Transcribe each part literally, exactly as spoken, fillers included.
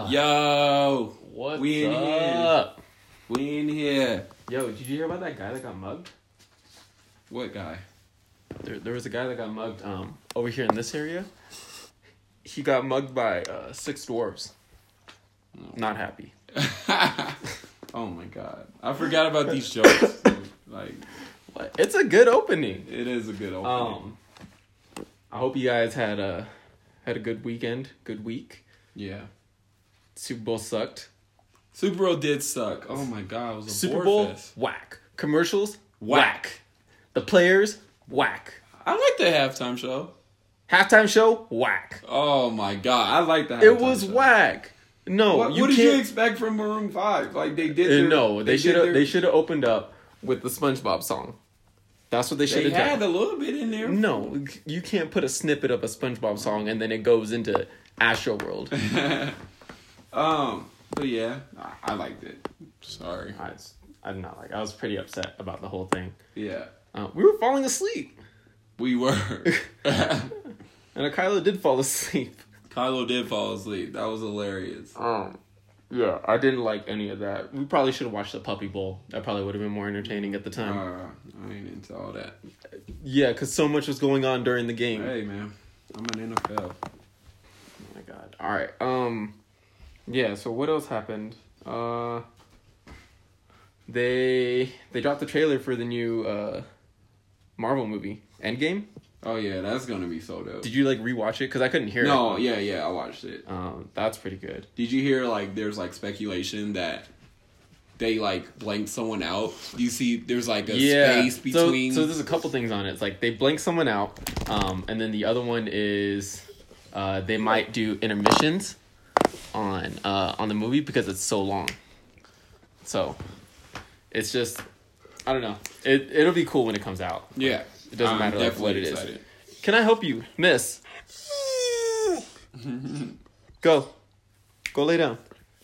Yo, What's we in up? here. We in here. Yo, did you hear about that guy that got mugged? What guy? There, there was a guy that got mugged um over here in this area. He got mugged by uh, six dwarves. Oh. Not happy. Oh my god, I forgot about these jokes. Like, What? It's a good opening. it is a good opening. Um, I hope you guys had a had a good weekend, good week. Yeah. Super Bowl sucked. Super Bowl did suck. Oh my god, it was a Super bore Bowl fest. whack. Commercials Whack. whack. The players whack. I like the halftime show. Halftime show whack. Oh my god, I like that. It was whack. No, What, you what did can't. you expect from Maroon Five? Like they did. Uh, Their, no, they did should have. their- They should have opened up with the SpongeBob song. That's what they should They have had done. a little bit in there. No, you can't put a snippet of a SpongeBob song and then it goes into Astro World. um, but yeah, I, I liked it. Sorry. I, I did not like. I was pretty upset about the whole thing. Yeah, Uh, we were falling asleep, we were. and Kylo did fall asleep. Kylo did fall asleep. That was hilarious. Um, yeah, I didn't like any of that. We probably should have watched the Puppy Bowl. That probably would have been more entertaining at the time. Uh, I ain't into all that. Yeah, because so much was going on during the game. Hey man, I'm an N F L. Oh my god. All right. Um yeah, so what else happened? Uh they they dropped the trailer for the new uh Marvel movie, Endgame. Oh yeah, that's gonna be so dope. Did you like rewatch it cuz I couldn't hear no, it? yeah, yeah, I watched it. Um that's pretty good. Did you hear like there's like speculation that they like blanked someone out? Do you see there's like a Yeah. space between So, so there's a couple things on it. It's like they blank someone out, um and then the other one is uh they might do intermissions on uh on the movie because it's so long. So it's just I don't know. It it'll be cool when it comes out. Yeah. It doesn't I'm matter like, what definitely it is. excited. Can I help you, miss? Go. Go lay down.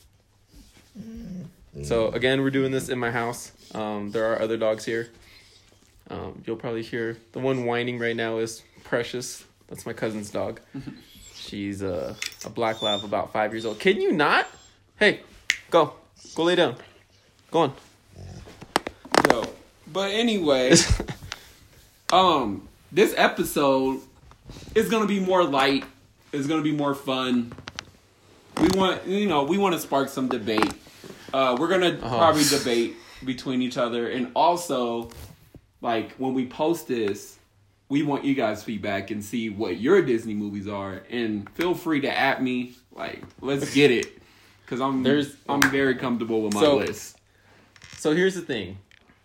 So again, we're doing this in my house. Um, there are other dogs here. Um, you'll probably hear the one whining right now is Precious. That's my cousin's dog. She's a, a black lab, about five years old. Can you not? Hey, go. Go lay down. Go on. Yo, but anyway, um, this episode is gonna be more light. It's gonna be more fun. We want, you know, we want to spark some debate. Uh, we're gonna Uh-huh. probably debate between each other, and also, like when we post this, we want you guys' feedback and see what your Disney movies are. And feel free to at me. Like, let's get it, because I'm There's- I'm very comfortable with my So- list. So here's the thing.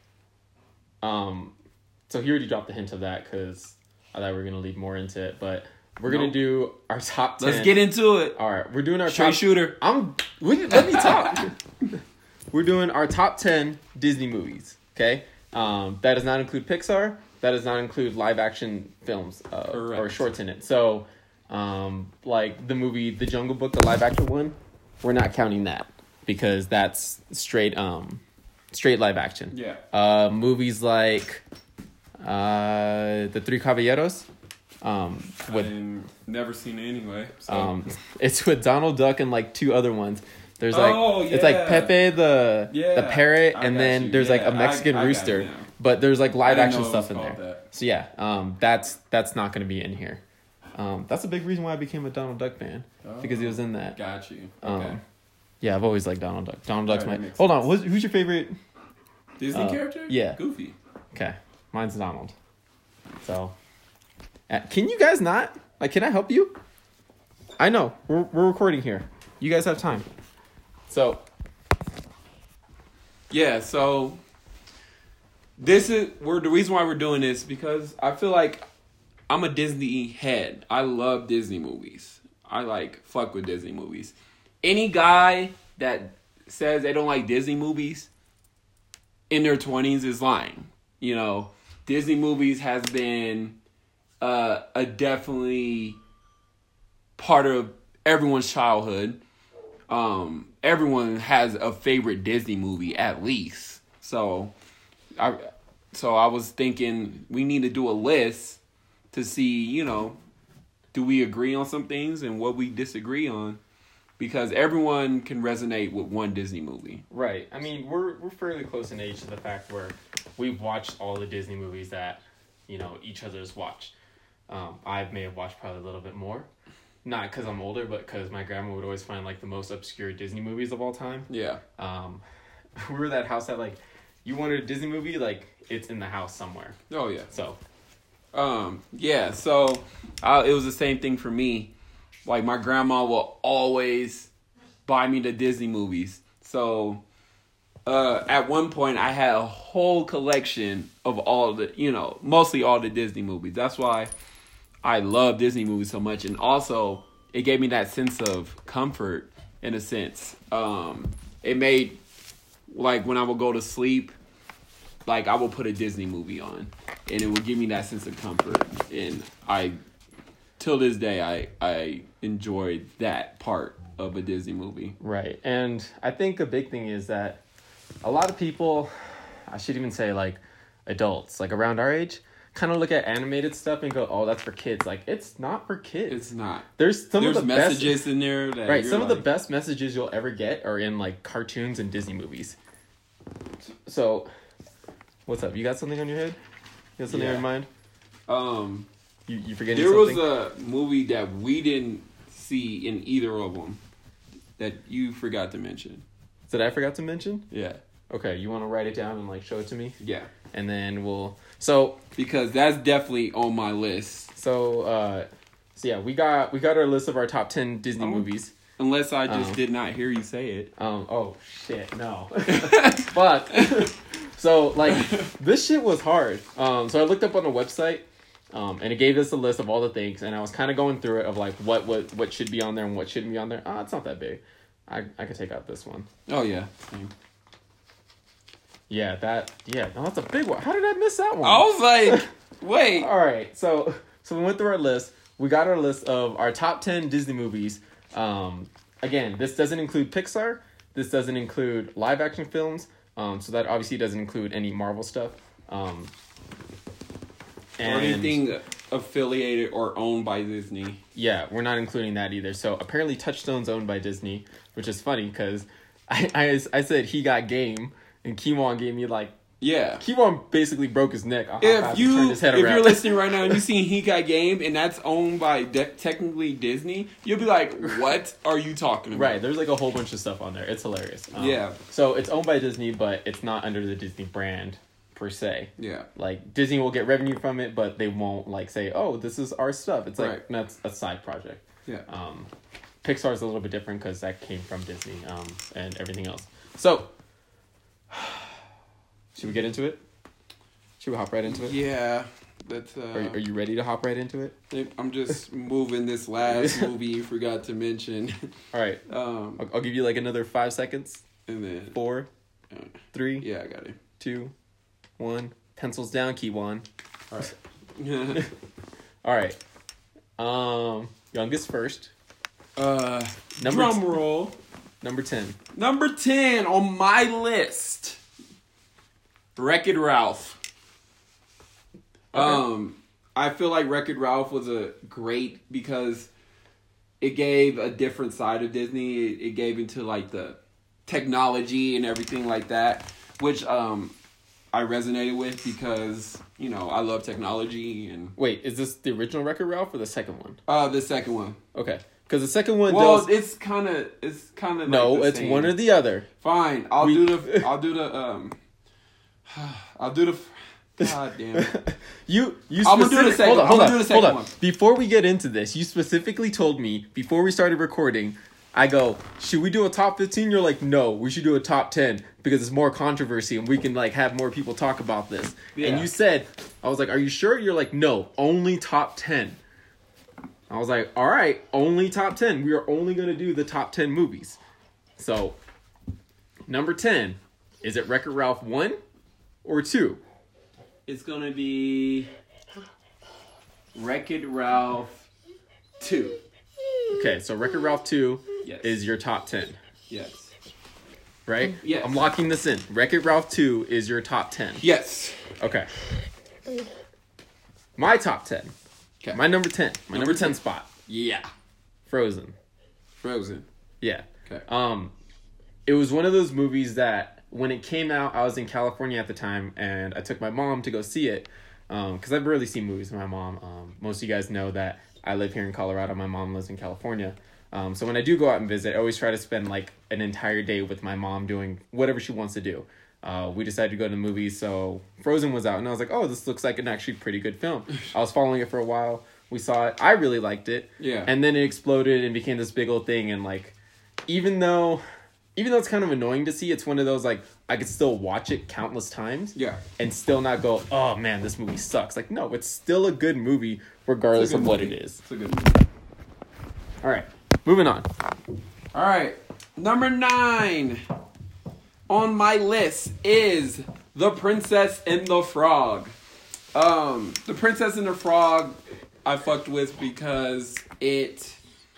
Um, so he already dropped the hint of that because I thought we were gonna lead more into it, but we're gonna Nope. do our top ten. Let's get into it. All right, we're doing our Straight top. shooter. I'm. We, let me talk. We're doing our top ten Disney movies. Okay. Um, that does not include Pixar. That does not include live action films uh, Correct. or shorts in it. So, um, like the movie The Jungle Book, the live action one, we're not counting that because that's straight um, straight live action. Yeah. Uh, movies like uh, The Three Caballeros. Um, with I've never seen it anyway. So. um, it's with Donald Duck and like two other ones. There's like Oh, it's like yeah. Pepe the Yeah, the parrot, I and got then you. there's like Yeah, a Mexican I- I got rooster. it now. But there's like I live didn't action know it stuff was in called there. that. So yeah, um, that's that's not going to be in here. Um, that's a big reason why I became a Donald Duck fan because he was in that. Got you. Um, Okay. Yeah, I've always liked Donald Duck. Donald Duck's Alright, my. that makes Hold on, who's, who's your favorite? Disney uh, character? yeah. Goofy. Okay, mine's Donald. So, uh, can you guys not? Like, can I help you? I know we're we're recording here. You guys have time. So Yeah, so this is we're the reason why we're doing this because I feel like I'm a Disney head. I love Disney movies. I like fuck with Disney movies. Any guy that says they don't like Disney movies in their twenties is lying. You know, Disney movies has been uh, a definitely part of everyone's childhood. Um, everyone has a favorite Disney movie at least. So, I so I was thinking we need to do a list to see, you know, do we agree on some things and what we disagree on. because everyone can resonate with one Disney movie. Right. I mean, we're we're fairly close in age to the fact where we've watched all the Disney movies that, you know, each other's watched. Um, I may have watched probably a little bit more. Not because I'm older, but because my grandma would always find, like, the most obscure Disney movies of all time. Yeah. Um, we were that house that, like, you wanted a Disney movie, like, it's in the house somewhere. Oh, yeah. So. Um, yeah, so uh, it was the same thing for me. Like, my grandma will always buy me the Disney movies. So, uh, at one point, I had a whole collection of all the, you know, mostly all the Disney movies. That's why I love Disney movies so much. And also, it gave me that sense of comfort, in a sense. Um, it made, like, when I would go to sleep, like, I will put a Disney movie on, and it will give me that sense of comfort. And I, till this day, I I enjoyed that part of a Disney movie. Right. And I think a big thing is that a lot of people, I should even say, like, adults, like, around our age, kind of look at animated stuff and go, oh, that's for kids. Like, it's not for kids. It's not. There's some There's of the messages best, in there. That right. Some like, of the best messages you'll ever get are in, like, cartoons and Disney movies. So, what's up? You got something on your head? You got something yeah. on your mind? Um, you you forgetting there something? was a movie that we didn't see in either of them that you forgot to mention. That I forgot to mention? Yeah. Okay, you want to write it down and, like, show it to me? Yeah. And then we'll... So... Because that's definitely on my list. So, uh... So, yeah, we got we got our list of our top ten Disney Oh. movies. Unless I just Um, did not hear you say it. Um, oh, shit, no. Fuck. So, like, this shit was hard. Um, so I looked up on the website, um, and it gave us a list of all the things, and I was kind of going through it of, like, what, what what should be on there and what shouldn't be on there. Ah, it's not that big. I, I could take out this one. Oh, yeah. Same. Yeah, that, yeah, no, that's a big one. How did I miss that one? I was like, wait. All right, so so we went through our list. We got our list of our top ten Disney movies. Um, again, this doesn't include Pixar. This doesn't include live action films. Um, so that obviously doesn't include any Marvel stuff. Um, and Or anything affiliated or owned by Disney. Yeah, we're not including that either. So apparently Touchstone's owned by Disney, which is funny because I, I, I said he got game, and Kiwon gave me, like, Yeah. Kiwon basically broke his neck. I, If I you turned his head if around. you're listening right now and you seen He Got Game and that's owned by de- technically Disney, you'll be like, "What are you talking about?" Right, there's like a whole bunch of stuff on there. It's hilarious. Um, Yeah. So it's owned by Disney, but it's not under the Disney brand per se. Yeah. Like, Disney will get revenue from it, but they won't, like, say, oh, this is our stuff. It's like, Right. that's a side project. Yeah. Um, Pixar's a little bit different because that came from Disney um, and everything else. So, should we get into it? Should we hop right into it? Yeah. That's. Uh, Are, are you ready to hop right into it? I'm just moving this last movie you forgot to mention. All right. Um, I'll, I'll give you like another five seconds. and then Four, uh, three, yeah, I got it. two, one. Pencils down, Kiwon. All right. All right. Um, youngest first. uh, Number drum t- roll. Number ten. Number ten on my list. Wreck-It Ralph. Okay. Um, I feel like Wreck-It Ralph was a great because it gave a different side of Disney. It, it gave into like the technology and everything like that, which um I resonated with because, you know, I love technology and Wait, is this the original Wreck-It Ralph or the second one? uh the second one. Okay, because the second one Well, does. it's kind of it's kind of No, like the it's same. one or the other. Fine, I'll We- do the I'll do the um I'll do the God damn it. You, you. I'm gonna do the specific- second Hold on, one. hold I'm on, gonna do the hold second on. one. Before we get into this, you specifically told me before we started recording. I go, should we do a top fifteen? You're like, no, we should do a top ten because it's more controversy and we can like have more people talk about this. Yeah. And you said, I was like, are you sure? You're like, no, only top ten. I was like, all right, only top ten. We are only going to do the top ten movies. So, number ten, is it Wreck-It Ralph one or two? It's gonna be Wreck-It Ralph two. Okay, so Wreck-It Ralph two Yes. is your top ten, Yes. right? Yes. I'm locking this in. Wreck-It Ralph two is your top ten. Yes. Okay. My top ten. Okay. My number ten. My number, Number ten ten. spot. Yeah. Frozen. Frozen. Yeah. Okay. Um, it was one of those movies that when it came out, I was in California at the time, and I took my mom to go see it. Um, because I've rarely seen movies with my mom. Um, most of you guys know that I live here in Colorado. My mom lives in California. Um, so when I do go out and visit, I always try to spend like an entire day with my mom doing whatever she wants to do. Uh, we decided to go to the movies, so Frozen was out, and I was like, oh, this looks like an actually pretty good film. I was following it for a while. We saw it. I really liked it. Yeah. And then it exploded and became this big old thing, and like, even though, even though it's kind of annoying to see, it's one of those, like, I could still watch it countless times. Yeah. And still not go, oh man, this movie sucks. Like, no, it's still a good movie, regardless good of what movie. it is. It's a good movie. All right, moving on. All right. Number nine on my list is The Princess and the Frog. Um, The Princess and the Frog I fucked with because it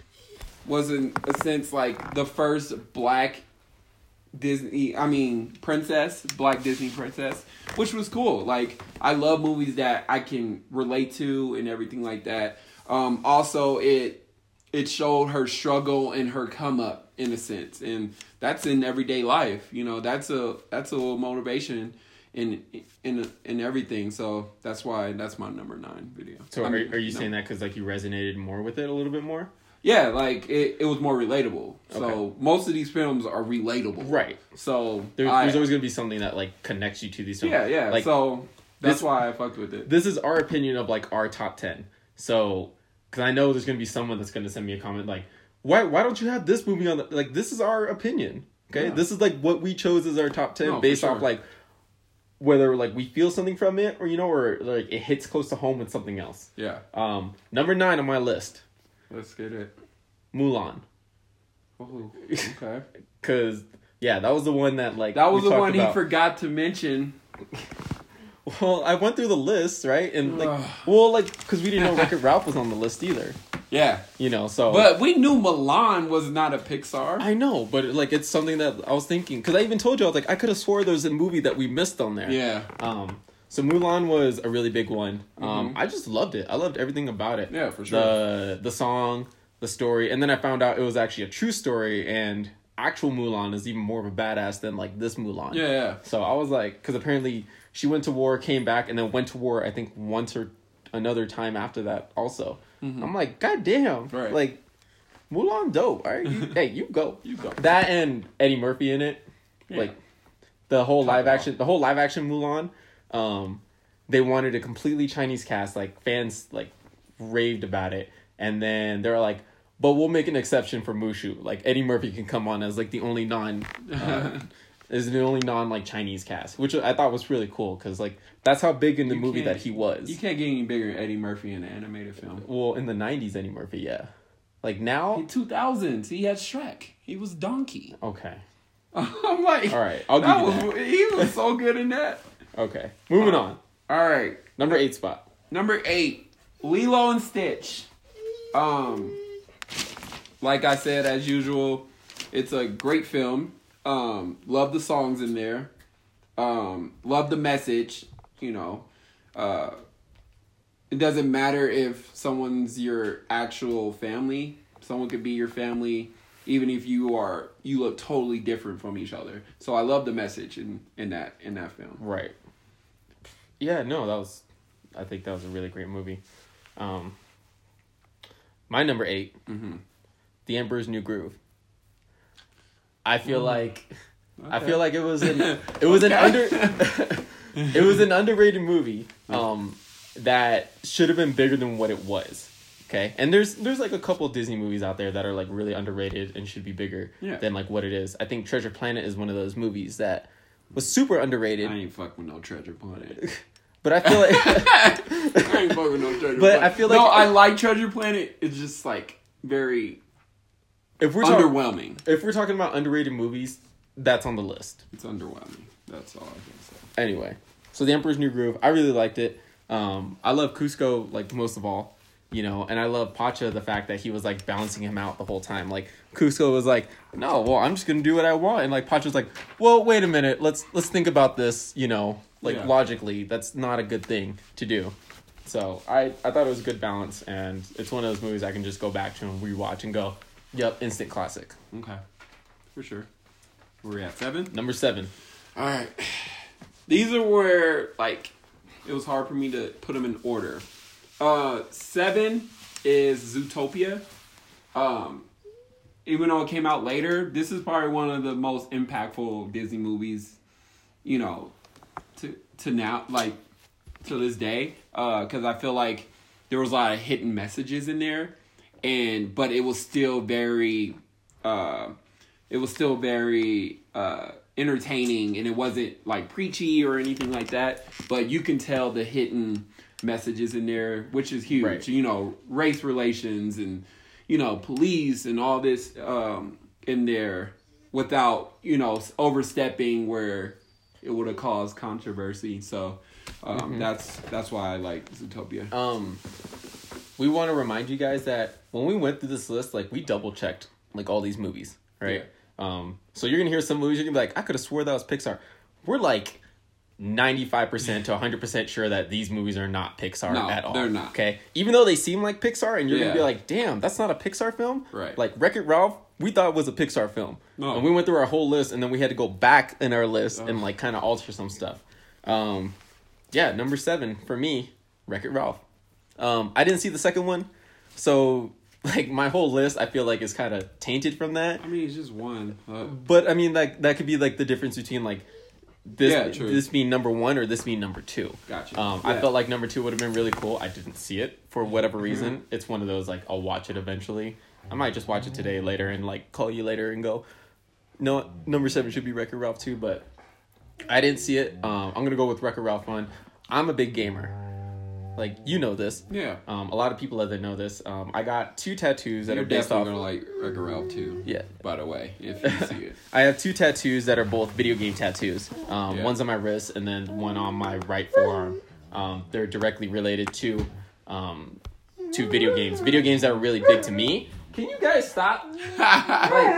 was in a sense like the first black Disney, I mean, princess, black Disney princess, which was cool. Like, I love movies that I can relate to and everything like that. Um, also, it it showed her struggle and her come up in a sense, and that's in everyday life. You know, that's a that's a little motivation in in in everything. So that's why that's my number nine video. So I are, mean, are you no. saying that because like you resonated more with it a little bit more? Yeah, like it, it was more relatable. So Okay. most of these films are relatable. Right. So There, I- there's always going to be something that like connects you to these films. yeah, yeah. Like, so that's this- why I fucked with it. this is our opinion of like our top ten. So, because I know there's going to be someone that's going to send me a comment like, why why don't you have this movie on the, like, this is our opinion. Okay. Yeah. This is like what we chose as our top ten No, for based sure. off like whether like we feel something from it or, you know, or like it hits close to home with something else. Yeah, Um, number nine on my list, let's get it. Mulan. Oh, okay. Cause yeah, that was the one that like That was we the talked one about. he forgot to mention. Well, I went through the list, right? And like, Ugh. well, like, because we didn't know Wreck-It Ralph was on the list either. Yeah, You know, so. but we knew Milan was not a Pixar. I know, but like, it's something that I was thinking, because I even told you, I was like, I could have swore there was a movie that we missed on there. Yeah, Um. So Mulan was a really big one. Um. Mhm. I just loved it. I loved everything about it. yeah, for sure. The the song, the story, and then I found out it was actually a true story, and actual Mulan is even more of a badass than like this Mulan. yeah, yeah. So I was like, because apparently she went to war, came back, and then went to war, I think, once or another time after that also. Mhm. I'm like, God damn. Right. Like, Mulan dope. All right. You, hey, you go. You go. That and Eddie Murphy in it. Yeah. Like, the whole Top live it off. action, the whole live action Mulan, um, they wanted a completely Chinese cast. Like, fans, like, raved about it. And then they're like, but we'll make an exception for Mushu. Like, Eddie Murphy can come on as, like, the only non... Uh, is the only non like Chinese cast, which I thought was really cool because like that's how big in the You movie can't- that he was. You can't get any bigger than Eddie Murphy in an animated film. Well, in the nineties, Eddie Murphy, yeah. Like now, In two thousands, he had Shrek. He was Donkey. okay, I'm like, all right, I'll give that you was, that. he was so good in that. Okay, moving on. All right, Number eight spot. number eight, Lilo and Stitch. Um, like I said, as usual, it's a great film. Um, love the songs in there. Um, love the message. You know, uh, it doesn't matter if someone's your actual family. Someone could be your family, even if you are you look totally different from each other. So I love the message in, in that in that film. Right. Yeah, no, that was. I think that was a really great movie. Um, my number eight, Mm-hmm. The Emperor's New Groove. I feel Mm. like. I Okay. feel like it was an it was an Okay. under it was an underrated movie um that should have been bigger than what it was. Okay? And there's there's like a couple Disney movies out there that are like really underrated and should be bigger Yeah. than like what it is. I think Treasure Planet is one of those movies that was super underrated. I ain't fuck with no Treasure Planet. But I feel like I ain't fuck with no Treasure But Planet. I feel like- no, I like Treasure Planet. It's just like very if we're talking underwhelming. if we're talking about underrated movies, that's on the list. It's underwhelming. That's all I can say. Anyway, so The Emperor's New Groove, I really liked it. Um, I love Cusco, like, most of all, you know, and I love Pacha, the fact that he was, like, balancing him out the whole time. Like, Cusco was like, no, well, I'm just gonna do what I want. And, like, Pacha's like, well, wait a minute, let's let's think about this, you know, like, Yeah. logically. That's not a good thing to do. So, I, I thought it was a good balance, and it's one of those movies I can just go back to and rewatch and go, Yep, instant classic. Okay, for sure. Where we at seven? Number seven. All right. These are where like it was hard for me to put them in order. Uh, seven is Zootopia. Um, even though it came out later, this is probably one of the most impactful Disney movies, you know, to to now, like, to this day. Uh, because I feel like there was a lot of hidden messages in there, and but it was still very, uh, it was still very uh entertaining, and it wasn't like preachy or anything like that. But you can tell the hidden messages in there, which is huge. Right. You know, race relations and, you know, police and all this um, in there without, you know, overstepping where it would have caused controversy. So um, mm-hmm. that's that's why I like Zootopia. Um, we want to remind you guys that when we went through this list, like, we double checked like all these movies, right? Yeah. Um, so you're gonna hear some movies, you're gonna be like, I could have swore that was Pixar. We're like ninety-five percent to one hundred percent sure that these movies are not Pixar no, at all. They're not. Okay? Even though they seem like Pixar, and you're yeah. going to be like, damn, that's not a Pixar film? Right. Like, Wreck-It Ralph, we thought it was a Pixar film. No. And we went through our whole list, and then we had to go back in our list oh. and, like, kind of alter some stuff. Um, yeah, number seven, for me, Wreck-It Ralph. Um, I didn't see the second one, so, like, my whole list, I feel like, is kind of tainted from that. I mean, it's just one. Uh, but, I mean, like, that could be, like, the difference between, like, This yeah, true. this being number one or this being number two. Gotcha. Um, yeah. I felt like number two would have been really cool. I didn't see it for whatever reason. Mm-hmm. It's one of those, like, I'll watch it eventually. I might just watch it today, later, and, like, call you later and go, no, number seven should be Wreck-It Ralph too, but I didn't see it. Um, I'm going to go with Wreck-It Ralph one. I'm a big gamer. Like, you know this. Yeah. Um, a lot of people that know this. Um, I got two tattoos that You're are based off. You're definitely gonna like Wreck-It Ralph too. Yeah. By the way, if you see it. I have two tattoos that are both video game tattoos. Um, yeah. One's on my wrist and then one on my right forearm. Um, they're directly related to um, to video games. Video games that are really big to me. Can you guys stop? Like,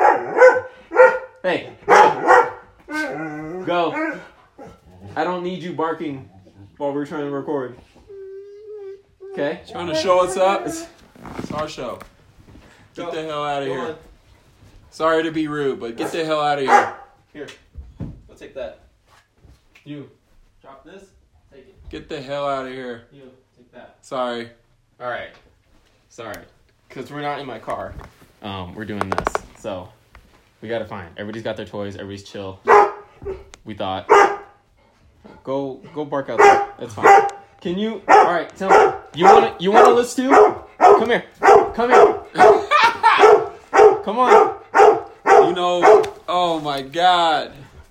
hey, go. Go. I don't need you barking while we're trying to record. Okay? Trying to show us up. It's our show. Get Go. the hell out of Go here. on. Sorry to be rude, but get the hell out of here. Here. I'll take that. You. Drop this. Take it. Get the hell out of here. You. Take that. Sorry. Alright. Sorry. Because we're not in my car. Um, we're doing this. So, we gotta find. Everybody's got their toys. Everybody's chill. We thought. Go go bark out there. That's fine. Can you... Alright, tell me. You wanna, you wanna list too? Come here. Come here. Come on. You know, oh my god.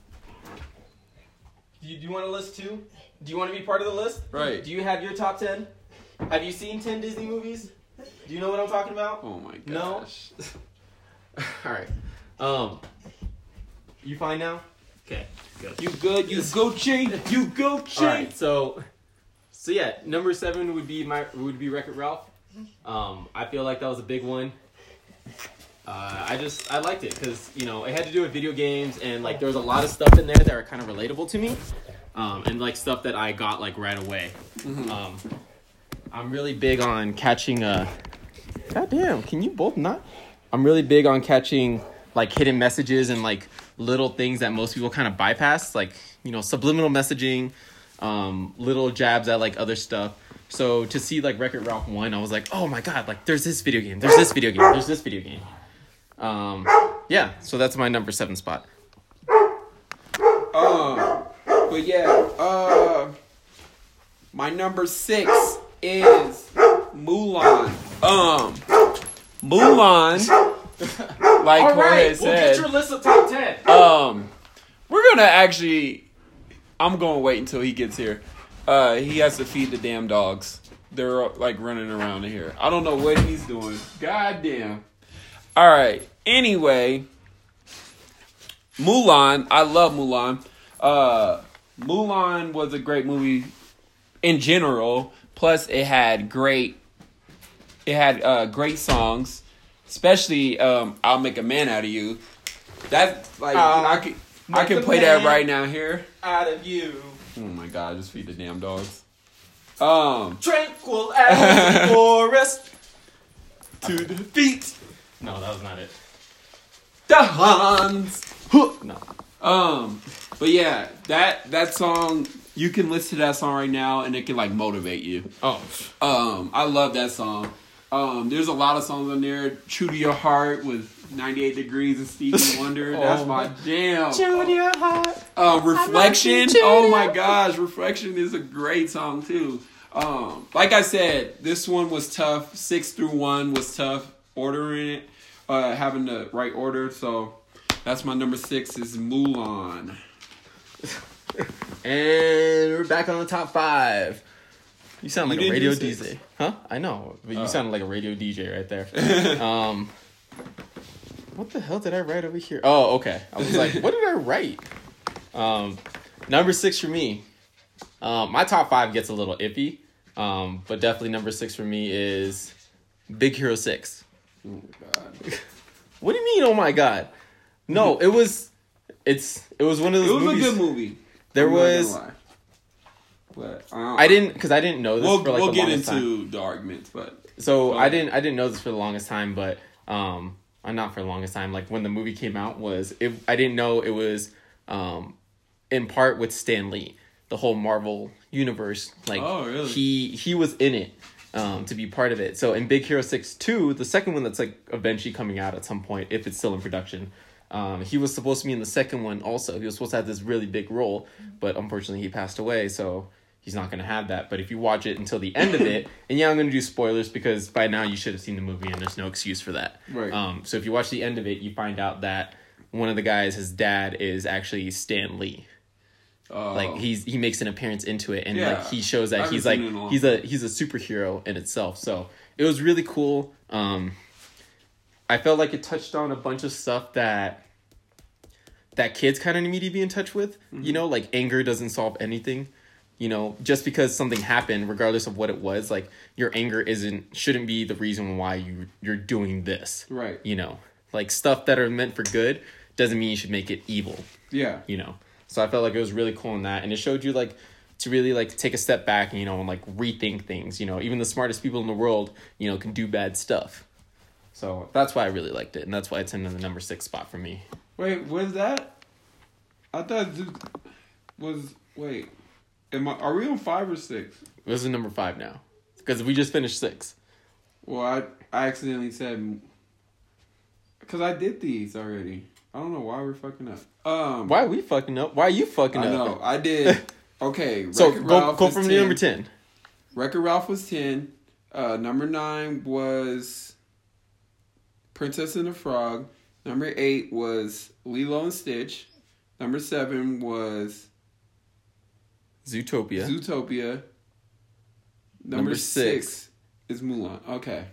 Do you, do you want to list too? Do you want to be part of the list? Right. Do you have your top ten? Have you seen ten Disney movies? Do you know what I'm talking about? Oh my gosh. No? Alright. Um, you fine now? Okay, good. You good? You Gucci? You Gucci? Alright, so... So yeah, number seven would be my would be Wreck-It Ralph. Um, I feel like that was a big one. Uh, I just I liked it because you know it had to do with video games and like there was a lot of stuff in there that are kind of relatable to me, um, and like stuff that I got like right away. Mm-hmm. Um, I'm really big on catching a. God damn! Can you both not? I'm really big on catching like hidden messages and like little things that most people kind of bypass, like you know subliminal messaging. Um, little jabs at like other stuff. So to see like Wreck-It Ralph one, I was like, oh my god, like there's this video game, there's this video game, there's this video game. Um, yeah, so that's my number seven spot. Uh, but yeah, uh, my number six is Mulan. Um, Mulan, like All Jorge right, we'll said, get your list of top ten. um, we're gonna actually. I'm going to wait until he gets here. Uh, he has to feed the damn dogs. They're, like, running around in here. I don't know what he's doing. God damn. All right. Anyway, Mulan. I love Mulan. Uh, Mulan was a great movie in general. Plus, it had great... It had uh, great songs. Especially, um, I'll Make a Man Out of You. That's, like, Uh, I could... I can play that right now here. Out of you. Oh my god, just feed the damn dogs. Um Tranquil as the forest. to the feet. No, that was not it. The Hans. No. Um, but yeah, that that song, you can listen to that song right now and it can like motivate you. Oh. Um, I love that song. Um, there's a lot of songs on there. True to Your Heart with ninety-eight Degrees and Stevie Wonder. That's Oh. my jam. True to Your Heart. Uh, Reflection. True to Oh Your my Heart. gosh, Reflection is a great song too. Um, like I said, this one was tough. Six through one was tough. Ordering it, uh, having the right order. So that's my number six is Mulan. And we're back on the top five. You sound You like a didn't radio do D six. J. Huh? I know, but you Oh. sounded like a radio D J right there. um, what the hell did I write over here? Oh, okay. I was like, what did I write? Um, number six for me. Um, my top five gets a little iffy, um, but definitely number six for me is Big Hero Six. Oh my god. What do you mean? Oh my god! No, it was. It's. It was one of those. It was movies. a good movie. There I'm not gonna was. lie. But I, don't- I didn't because I didn't know this We'll, for like we'll the get longest into time. the arguments, but So Go I ahead. didn't I didn't know this for the longest time, but um, uh, not for the longest time. Like when the movie came out, was it? I didn't know it was um, in part with Stan Lee, the whole Marvel universe. Like Oh, really? he he was in it um, to be part of it. So in Big Hero Six two, the second one that's like eventually coming out at some point, if it's still in production. Um, he was supposed to be in the second one also. He was supposed to have this really big role, but unfortunately he passed away, so he's not going to have that. But if you watch it until the end of it, and yeah, I'm going to do spoilers because by now you should have seen the movie and there's no excuse for that. Right. Um, so if you watch the end of it, you find out that one of the guys, his dad, is actually Stan Lee. uh, Like he's he makes an appearance into it, and Yeah. like he shows I that haven't he's like seen it in a long he's a he's a superhero in itself. So it was really cool. Um, I felt like it touched on a bunch of stuff that that kids kind of need to be in touch with. Mm-hmm. You know, like anger doesn't solve anything. You know, just because something happened, regardless of what it was, like your anger isn't shouldn't be the reason why you you're doing this. right. You know, like stuff that are meant for good doesn't mean you should make it evil. Yeah. You know, so I felt like it was really cool in that, and it showed you like to really like take a step back, you know, and like rethink things. You know, even the smartest people in the world, you know, can do bad stuff. So that's why I really liked it, and that's why it's in the number six spot for me. Wait, was that? I thought it was. Wait, am I? Are we on five or six? This is number five now because we just finished six. Well, I I accidentally said because I did these already. I don't know why we're fucking up. Um, Why are we fucking up? Why are you fucking I up? know I did. Okay, So Wreck-It go Ralph go was from the ten. number ten. Wreck-It Ralph was ten. Uh, number nine was Princess and the Frog. Number eight was Lilo and Stitch. Number seven was Zootopia. Zootopia. Number, Number six. six. is Mulan. Okay.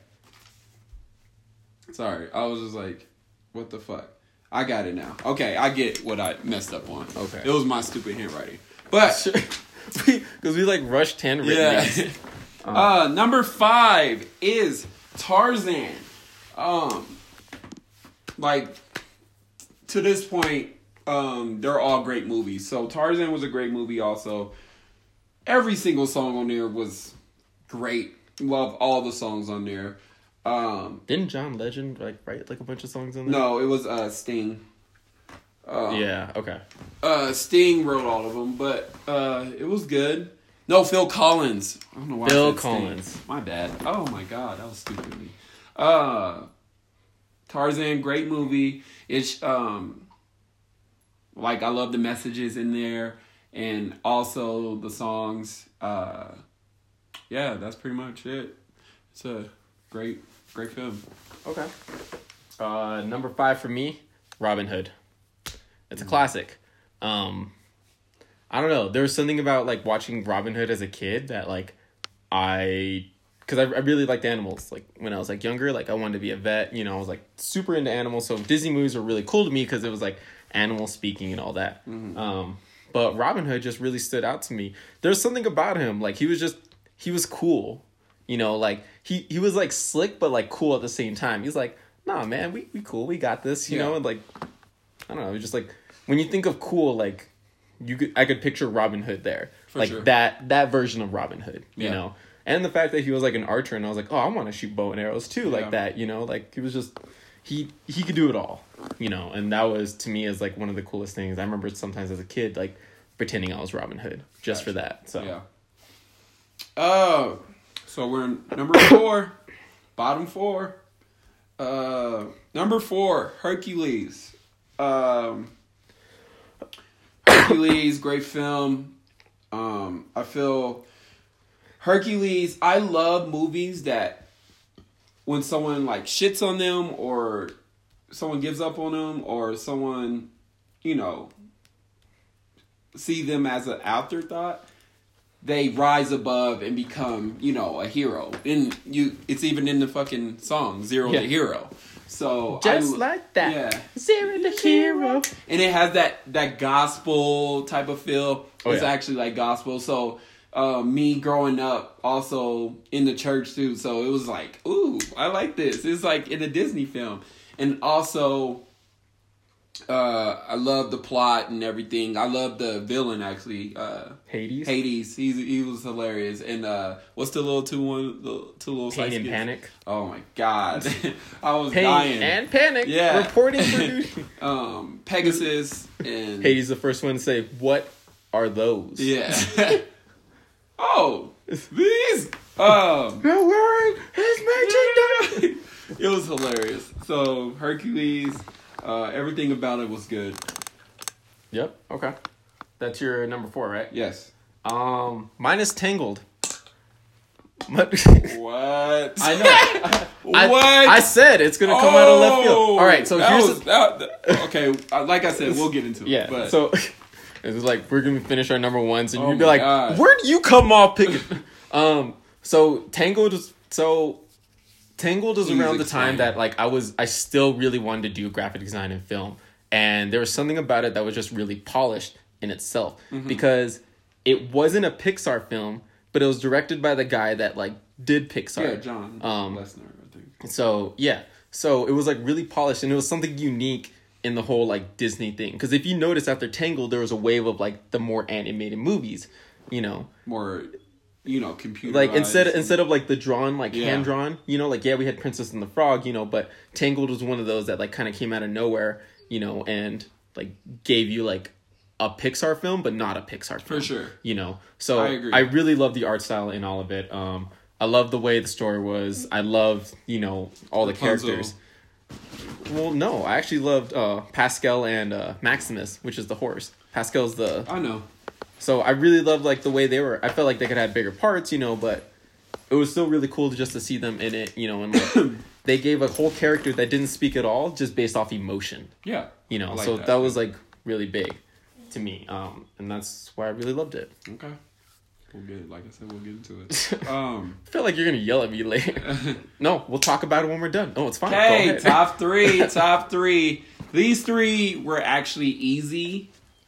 Sorry, I was just like, what the fuck? I got it now. Okay, I get what I messed up on. Okay. It was my stupid handwriting. But, Because we like rushed handwritten. yeah. things. uh, number five is Tarzan. Um, like, to this point, um, they're all great movies. So Tarzan was a great movie also. Every single song on there was great. Love all the songs on there. Um, Didn't John Legend like write like a bunch of songs on there? no, it was uh, Sting. Um, Yeah. Okay. Uh, Sting wrote all of them, but uh, it was good. No, Phil Collins. I don't know why. Phil I said Sting. Collins. My bad. Oh my god, that was stupid of me. Uh, Tarzan, great movie. It's um, like I love the messages in there, and also the songs. Uh, yeah, that's pretty much it. It's a great, great film. Okay. Uh, number five for me, Robin Hood. It's a classic. Um, I don't know. There was something about like watching Robin Hood as a kid that like I, because I, I really liked animals. Like when I was like younger, like I wanted to be a vet. You know, I was like super into animals. So Disney movies were really cool to me because it was like animal speaking and all that. Mm-hmm. Um, but Robin Hood just really stood out to me. There's something about him. Like he was just he was cool. You know, like he he was like slick but like cool at the same time. He's like, nah, man, we we cool, we got this. You Yeah. know, and like I don't know, just like when you think of cool, like you could I could picture Robin Hood there, For like sure. that that version of Robin Hood. You Yeah. know, and the fact that he was like an archer, and I was like, oh, I want to shoot bow and arrows too, Yeah. like that. You know, like he was just he he could do it all, you know, and that was to me as like one of the coolest things. I remember sometimes as a kid like pretending I was Robin Hood just gotcha. for that. So yeah. Uh, so we're in number four, bottom four. Uh, number four, Hercules. Um, Hercules, great film. Um, I feel Hercules. I love movies that when someone like shits on them or someone gives up on them or someone, you know, see them as an afterthought, they rise above and become, you know, a hero. And you, it's even in the fucking song, Zero yeah. the Hero. So just I, like that, yeah, Zero the Hero, and it has that that gospel type of feel. Oh, it's yeah. actually like gospel. So uh, me growing up also in the church too. So it was like, ooh, I like this. It's like in a Disney film, and also. Uh, I love the plot and everything. I love the villain actually. Uh, Hades. Hades. He's he was hilarious. And uh, what's the little two one the two little Pain and kids? Panic. Oh my god, I was Pain dying. and Panic. Yeah. Reporting for duty. um, Pegasus and Hades the first one to say, "What are those?" Yeah. Oh, these. Um, You're wearing his merchandise. It was hilarious. So Hercules. Uh, everything about it was good. Yep. Okay. That's your number four, right? Yes. Um, mine is Tangled. What? What? I know. I, what? I said it's gonna come oh, out of left field. All right. So here's was, that, that, okay. Like I said, we'll get into it. Yeah. But. So it's like we're gonna finish our number ones, and oh you'd be like, gosh. "Where do you come off picking?" um. So Tangled is so. Tangled is around the time that like I was I still really wanted to do graphic design and film, and there was something about it that was just really polished in itself mm-hmm. because it wasn't a Pixar film, but it was directed by the guy that like did Pixar. Yeah, John um, Lesnar, I think. So yeah, so it was like really polished, and it was something unique in the whole like Disney thing. Because if you notice after Tangled, there was a wave of like the more animated movies, you know, more. You know, computer like instead of, instead of like the drawn like yeah. hand drawn, you know, like yeah, we had Princess and the Frog, you know, but Tangled was one of those that like kind of came out of nowhere, you know, and like gave you like a Pixar film, but not a Pixar film, for sure, you know. So I agree. I really love the art style in all of it. Um, I love the way the story was. I loved, you know, all the Rapunzel. characters. Well, no, I actually loved uh, Pascal and uh, Maximus, which is the horse. Pascal's the I know. So I really loved like the way they were. I felt like they could have bigger parts, you know, but it was still really cool just to see them in it, you know, and like they gave a whole character that didn't speak at all, just based off emotion. Yeah. You know, like so that. that was like really big to me. Um, and that's why I really loved it. Okay. We'll get like I said, we'll get into it. Um, I feel like you're gonna yell at me later. No, we'll talk about it when we're done. Oh, it's fine. Okay, top three, top three. These three were actually easy.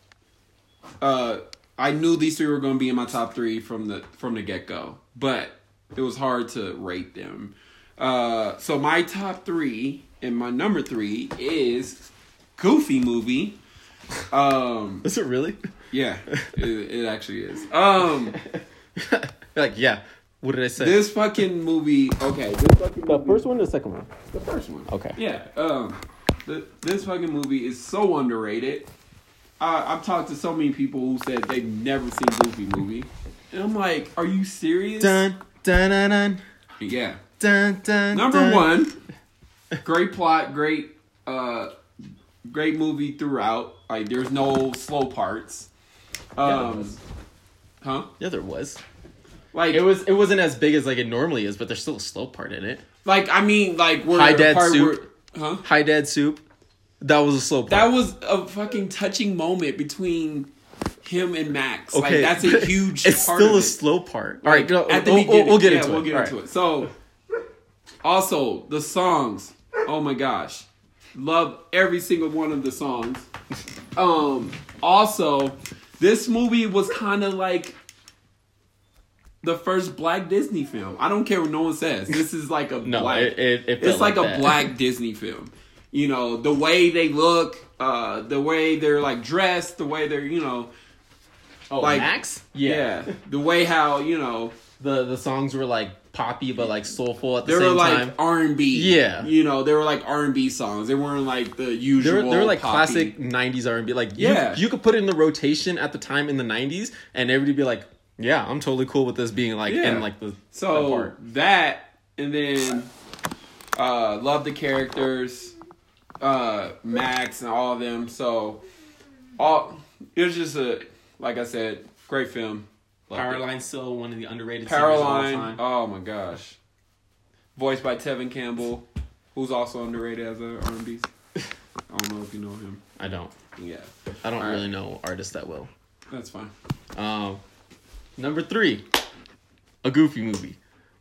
Uh. I knew these three were going to be in my top three from the from the get-go, but it was hard to rate them. Uh, so my top three and my number three is Goofy movie. Um, is it really? Yeah, it, it actually is. Um, like, yeah. What did I say? This fucking movie. Okay, this fucking the movie, first one or the second one? The first one. Okay. Yeah. Um, the, this fucking movie is so underrated. I, I've talked to so many people who said they've never seen Goofy movie. And I'm like, are you serious? Dun, dun, dun, dun. Yeah. Dun, dun, Number dun. one, great plot, great uh, great movie throughout. Like, there's no slow parts. Um, yeah, there was. Huh? Yeah, there was. Like, it was. It wasn't as big as like it normally is, but there's still a slow part in it. Like, I mean, like, where Hi Dad part Soup. Where, huh? Hi Dad Soup. That was a slow part. That was a fucking touching moment between him and Max. Okay. Like, that's a huge it's part still of a it. slow part. Like, all right, no, at the we'll, beginning. we'll get yeah, into we'll it. get All into right. it. So, also, the songs. Oh my gosh. Love every single one of the songs. Um, also, this movie was kind of like the first black Disney film. I don't care what no one says. This is like a no, black. It, it, it it's like, like a that. black Disney film. You know, the way they look, uh, the way they're like dressed, the way they're, you know, oh, like Max. Yeah. yeah, the way how you know the the songs were like poppy but like soulful at the they same were like time. R and B. Yeah. You know, they were like R and B songs. They weren't like the They usual were, they were like poppy. classic nineties R and B. Like, Yeah. you, you could put it in the rotation at the time in the nineties, and everybody be like, yeah, I'm totally cool with this being like Yeah. in like the So that part. that, and then uh, love the characters, uh, Max and all of them. So all it was just a, like I said, great film. Loved it. Powerline's still one of the underrated singers of all Powerline. time. Oh my gosh, voiced by Tevin Campbell, who's also underrated as a R and B. I don't know if you know him. I don't. Yeah, I don't All really right. know artists that well. that's fine. Um, number three, a Goofy movie.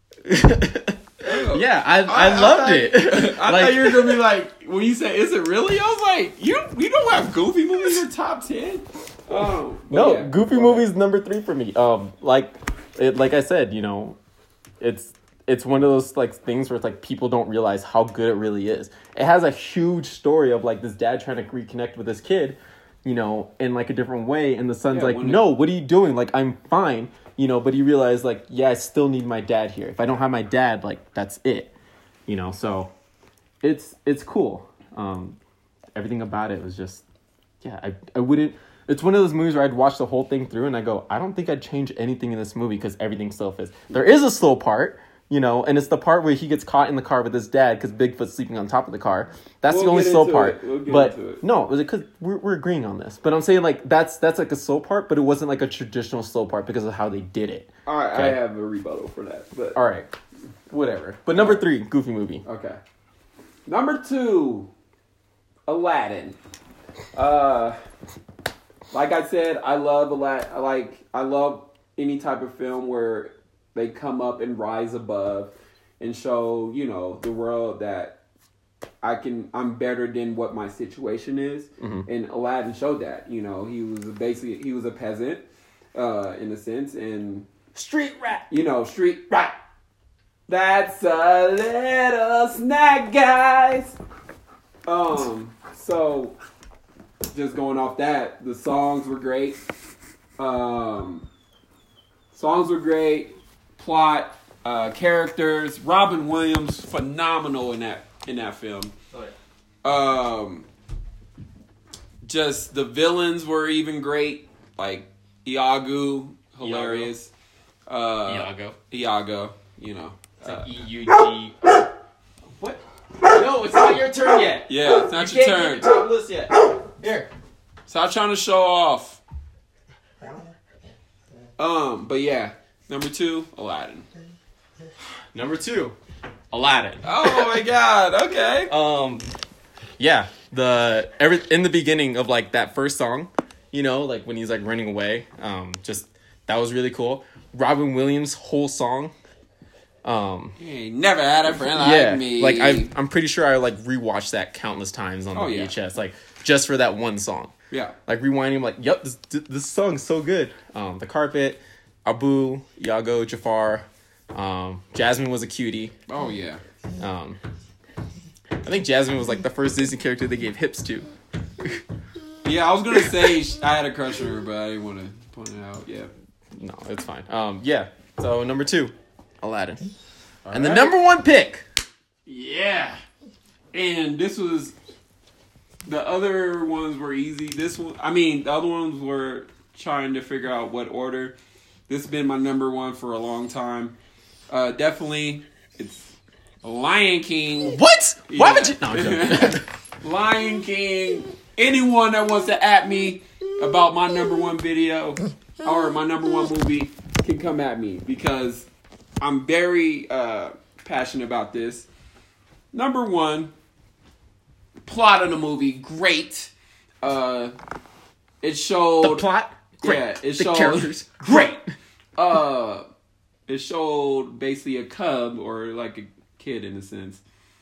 Yeah, I I, I- loved I- it. I Like- thought you were gonna be like, when you said, "Is it really?" I was like, "You you don't have Goofy movies in your top ten?" Oh but No, yeah. Goofy Go movie ahead. is number three for me. Um, like, it, like I said, you know, it's it's one of those like things where it's like people don't realize how good it really is. It has a huge story of like this dad trying to reconnect with his kid, you know, in like a different way, and the son's Yeah, like, when it- "No, what are you doing? Like, I'm fine." You know, but he realized like, yeah, I still need my dad here. If I don't have my dad, like, that's it. You know, so it's it's cool. Um, everything about it was just, yeah, I I wouldn't. It's one of those movies where I'd watch the whole thing through and I go, I don't think I'd change anything in this movie because everything still fits. There is a slow part, you know, and it's the part where he gets caught in the car with his dad because Bigfoot's sleeping on top of the car. That's We'll the only get slow into part. it. We'll get but into it. no, it was because we're we're agreeing on this. But I'm saying like that's that's like a slow part, but it wasn't like a traditional slow part because of how they did it. All right, Okay. I have a rebuttal for that. But All right, whatever. But number three, Goofy movie. okay, number two, Aladdin. Uh, like I said, I love Aladdin. I like I love any type of film where they come up and rise above and show, you know, the world that I can I'm better than what my situation is. Mhm. And Aladdin showed that. You know, he was basically he was a peasant, uh, in a sense, and Street rat. you know, street rat. That's a little snack, guys. Um, so just going off that, the songs were great. Um, songs were great. Plot, uh, characters. Robin Williams, phenomenal in that in that film. Um, just the villains were even great. Like Iago, hilarious. Uh, Iago. Iago, you know. It's Uh, like E U G. What? No, it's not your turn yet. yeah, it's not You your can't turn. get your top list yet. Here. Stop trying to show off. Um, but yeah, number two, Aladdin. Number two, Aladdin. Oh my God! Okay. Um, yeah, the every in the beginning of like that first song, you know, like when he's like running away, um, just that was really cool. Robin Williams' whole song. Um, You ain't never had a friend like yeah, me. like I, I'm pretty sure I like rewatched that countless times on the Oh, yeah. V H S, like just for that one song. Yeah. Like rewinding, like, yep, this this song's so good. Um, the carpet, Abu, Iago, Jafar, um, Jasmine was a cutie. Oh yeah. Um, I think Jasmine was like the first Disney character they gave hips to. Yeah, I was gonna say sh- I had a crush on her, but I didn't want to point it out. Yeah. No, it's fine. Um, yeah. So number two, Aladdin, All and the right. number one pick. Yeah. And this was the other ones were easy. This one, I mean, the other ones were trying to figure out what order. This has been my number one for a long time. Uh, definitely, it's Lion King. What? Why Yeah. would you? No, I'm joking. Lion King. Anyone that wants to at me about my number one video or my number one movie can come at me because I'm very uh, passionate about this. Number one, plot of the movie, great. Uh, it showed the plot, great. Yeah, it the showed characters, great. Uh, it showed basically a cub or like a kid in a sense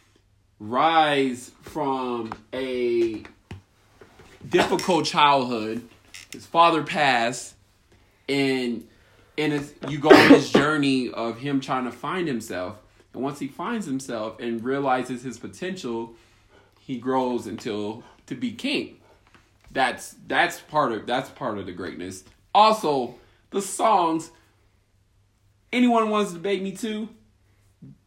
rise from a difficult childhood. His father passed, and and it's, you go on this journey of him trying to find himself. And once he finds himself and realizes his potential, he grows until to be king. That's that's part of that's part of the greatness. Also, the songs. Anyone wants to debate me too?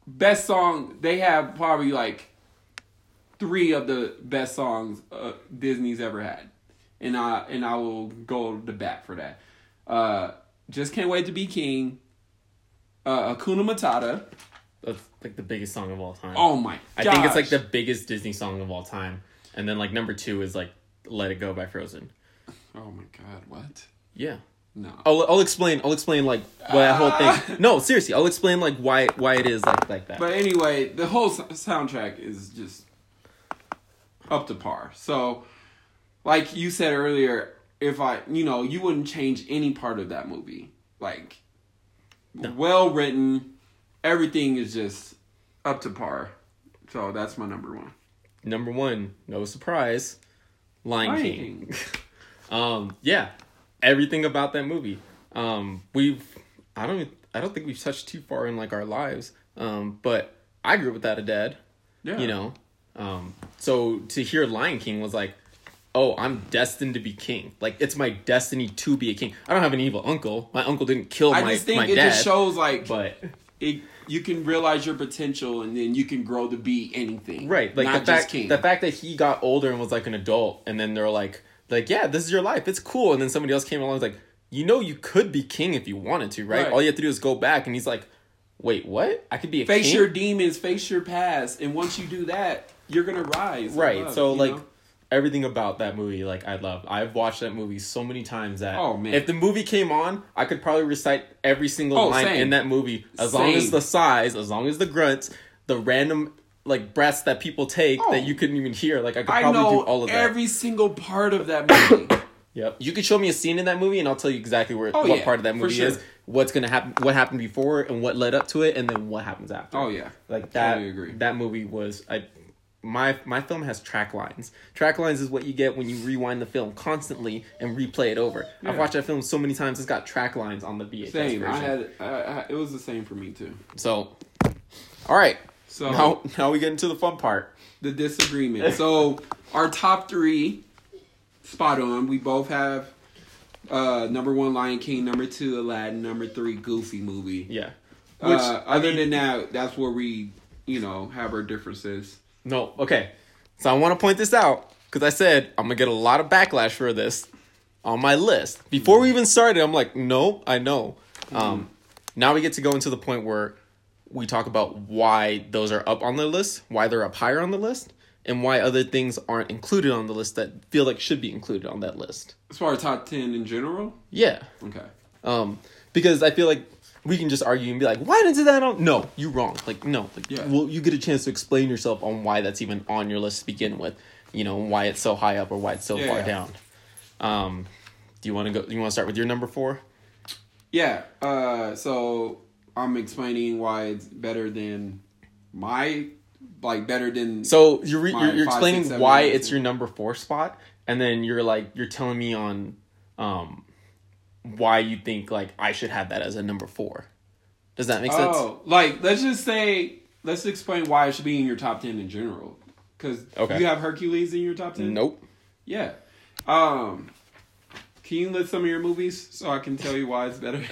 best song. They have probably like three of the best songs uh, Disney's ever had, and I and I will go to bat for that. Uh, Just Can't Wait to Be King. Uh, Hakuna Matata. That's like the biggest song of all time. Oh my! I gosh. think it's like the biggest Disney song of all time, and then like number two is like "Let It Go" by Frozen. Oh my god! What? Yeah. No. I'll I'll explain. I'll explain like what that whole thing. No, seriously, I'll explain like why why it is like like that. But anyway, the whole s- soundtrack is just up to par. So, like you said earlier, if I, you know, you wouldn't change any part of that movie. Like, No. well written, everything is just up to par. So that's my number one. Number one, no surprise, Lion, Lion King. King. um, yeah, everything about that movie. Um, we've I don't I don't think we've touched too far in like our lives. Um, but I grew up without a dad. Yeah. You know, um, so to hear Lion King was like, oh, I'm destined to be king. Like, it's my destiny to be a king. I don't have an evil uncle. My uncle didn't kill I my, just think my it dad. just shows like but it, you can realize your potential and then you can grow to be anything. right, like not the just fact king. the fact that he got older and was like an adult, and then they're like, like yeah, this is your life. It's cool. And then somebody else came along and was like, you know, you could be king if you wanted to, right? Right. All you have to do is go back. And he's like, wait, what? I could be a face king? your demons, face your past, and once you do that, you're gonna rise. Right. above, so you like. know? Everything about that movie, like, I love. I've watched that movie so many times that Oh, man. if the movie came on, I could probably recite every single Oh, line same. in that movie. As long as Same. the size, as long as the grunts, the random like breaths that people take Oh. that you couldn't even hear. Like, I could I probably know do all of that. every single part of that movie. Yep. You could show me a scene in that movie, and I'll tell you exactly where Oh, what yeah, part of that for movie sure. is, what's gonna happen, what happened before, and what led up to it, and then what happens after. Oh yeah, Like that. Totally agree. That movie was I. My my film has track lines. Track lines is what you get when you rewind the film constantly and replay it over. Yeah. I've watched that film so many times. It's got track lines on the V H S Same. version. I had. I, I, it was the same for me too. So, all right. So Now now we get into the fun part. the disagreement. So our top three, spot on. We both have uh, number one Lion King, number two Aladdin, number three Goofy movie. Yeah. Uh, Which other than that, that's where we, you know, have our differences. No. Okay. So I want to point this out because I said I'm gonna get a lot of backlash for this on my list. Before we even started, I'm like, no, I know. Mm-hmm. Um, now we get to go into the point where we talk about why those are up on the list, why they're up higher on the list, and why other things aren't included on the list that feel like should be included on that list. As far as top ten in general, Yeah. okay. Um, because I feel like we can just argue and be like, why didn't that on? No, you wrong. Like, no. Like, Yeah. well, you get a chance to explain yourself on why that's even on your list to begin with. You know, why it's so high up or why it's so Yeah, far yeah. down. Um, do you want to go? You want to start with your number four? Yeah. Uh, so I'm explaining why it's better than my, like better than. So you're re- My you're, you're five, explaining six, seven, why eight, it's nine. your number four spot, and then you're like you're telling me on, um, why you think like I should have that as a number four. Does that make sense? Oh, like let's just say let's explain why it should be in your top ten in general. Because Okay. you have Hercules in your top ten. Nope. Yeah. Um. Can you list some of your movies so I can tell you why it's better?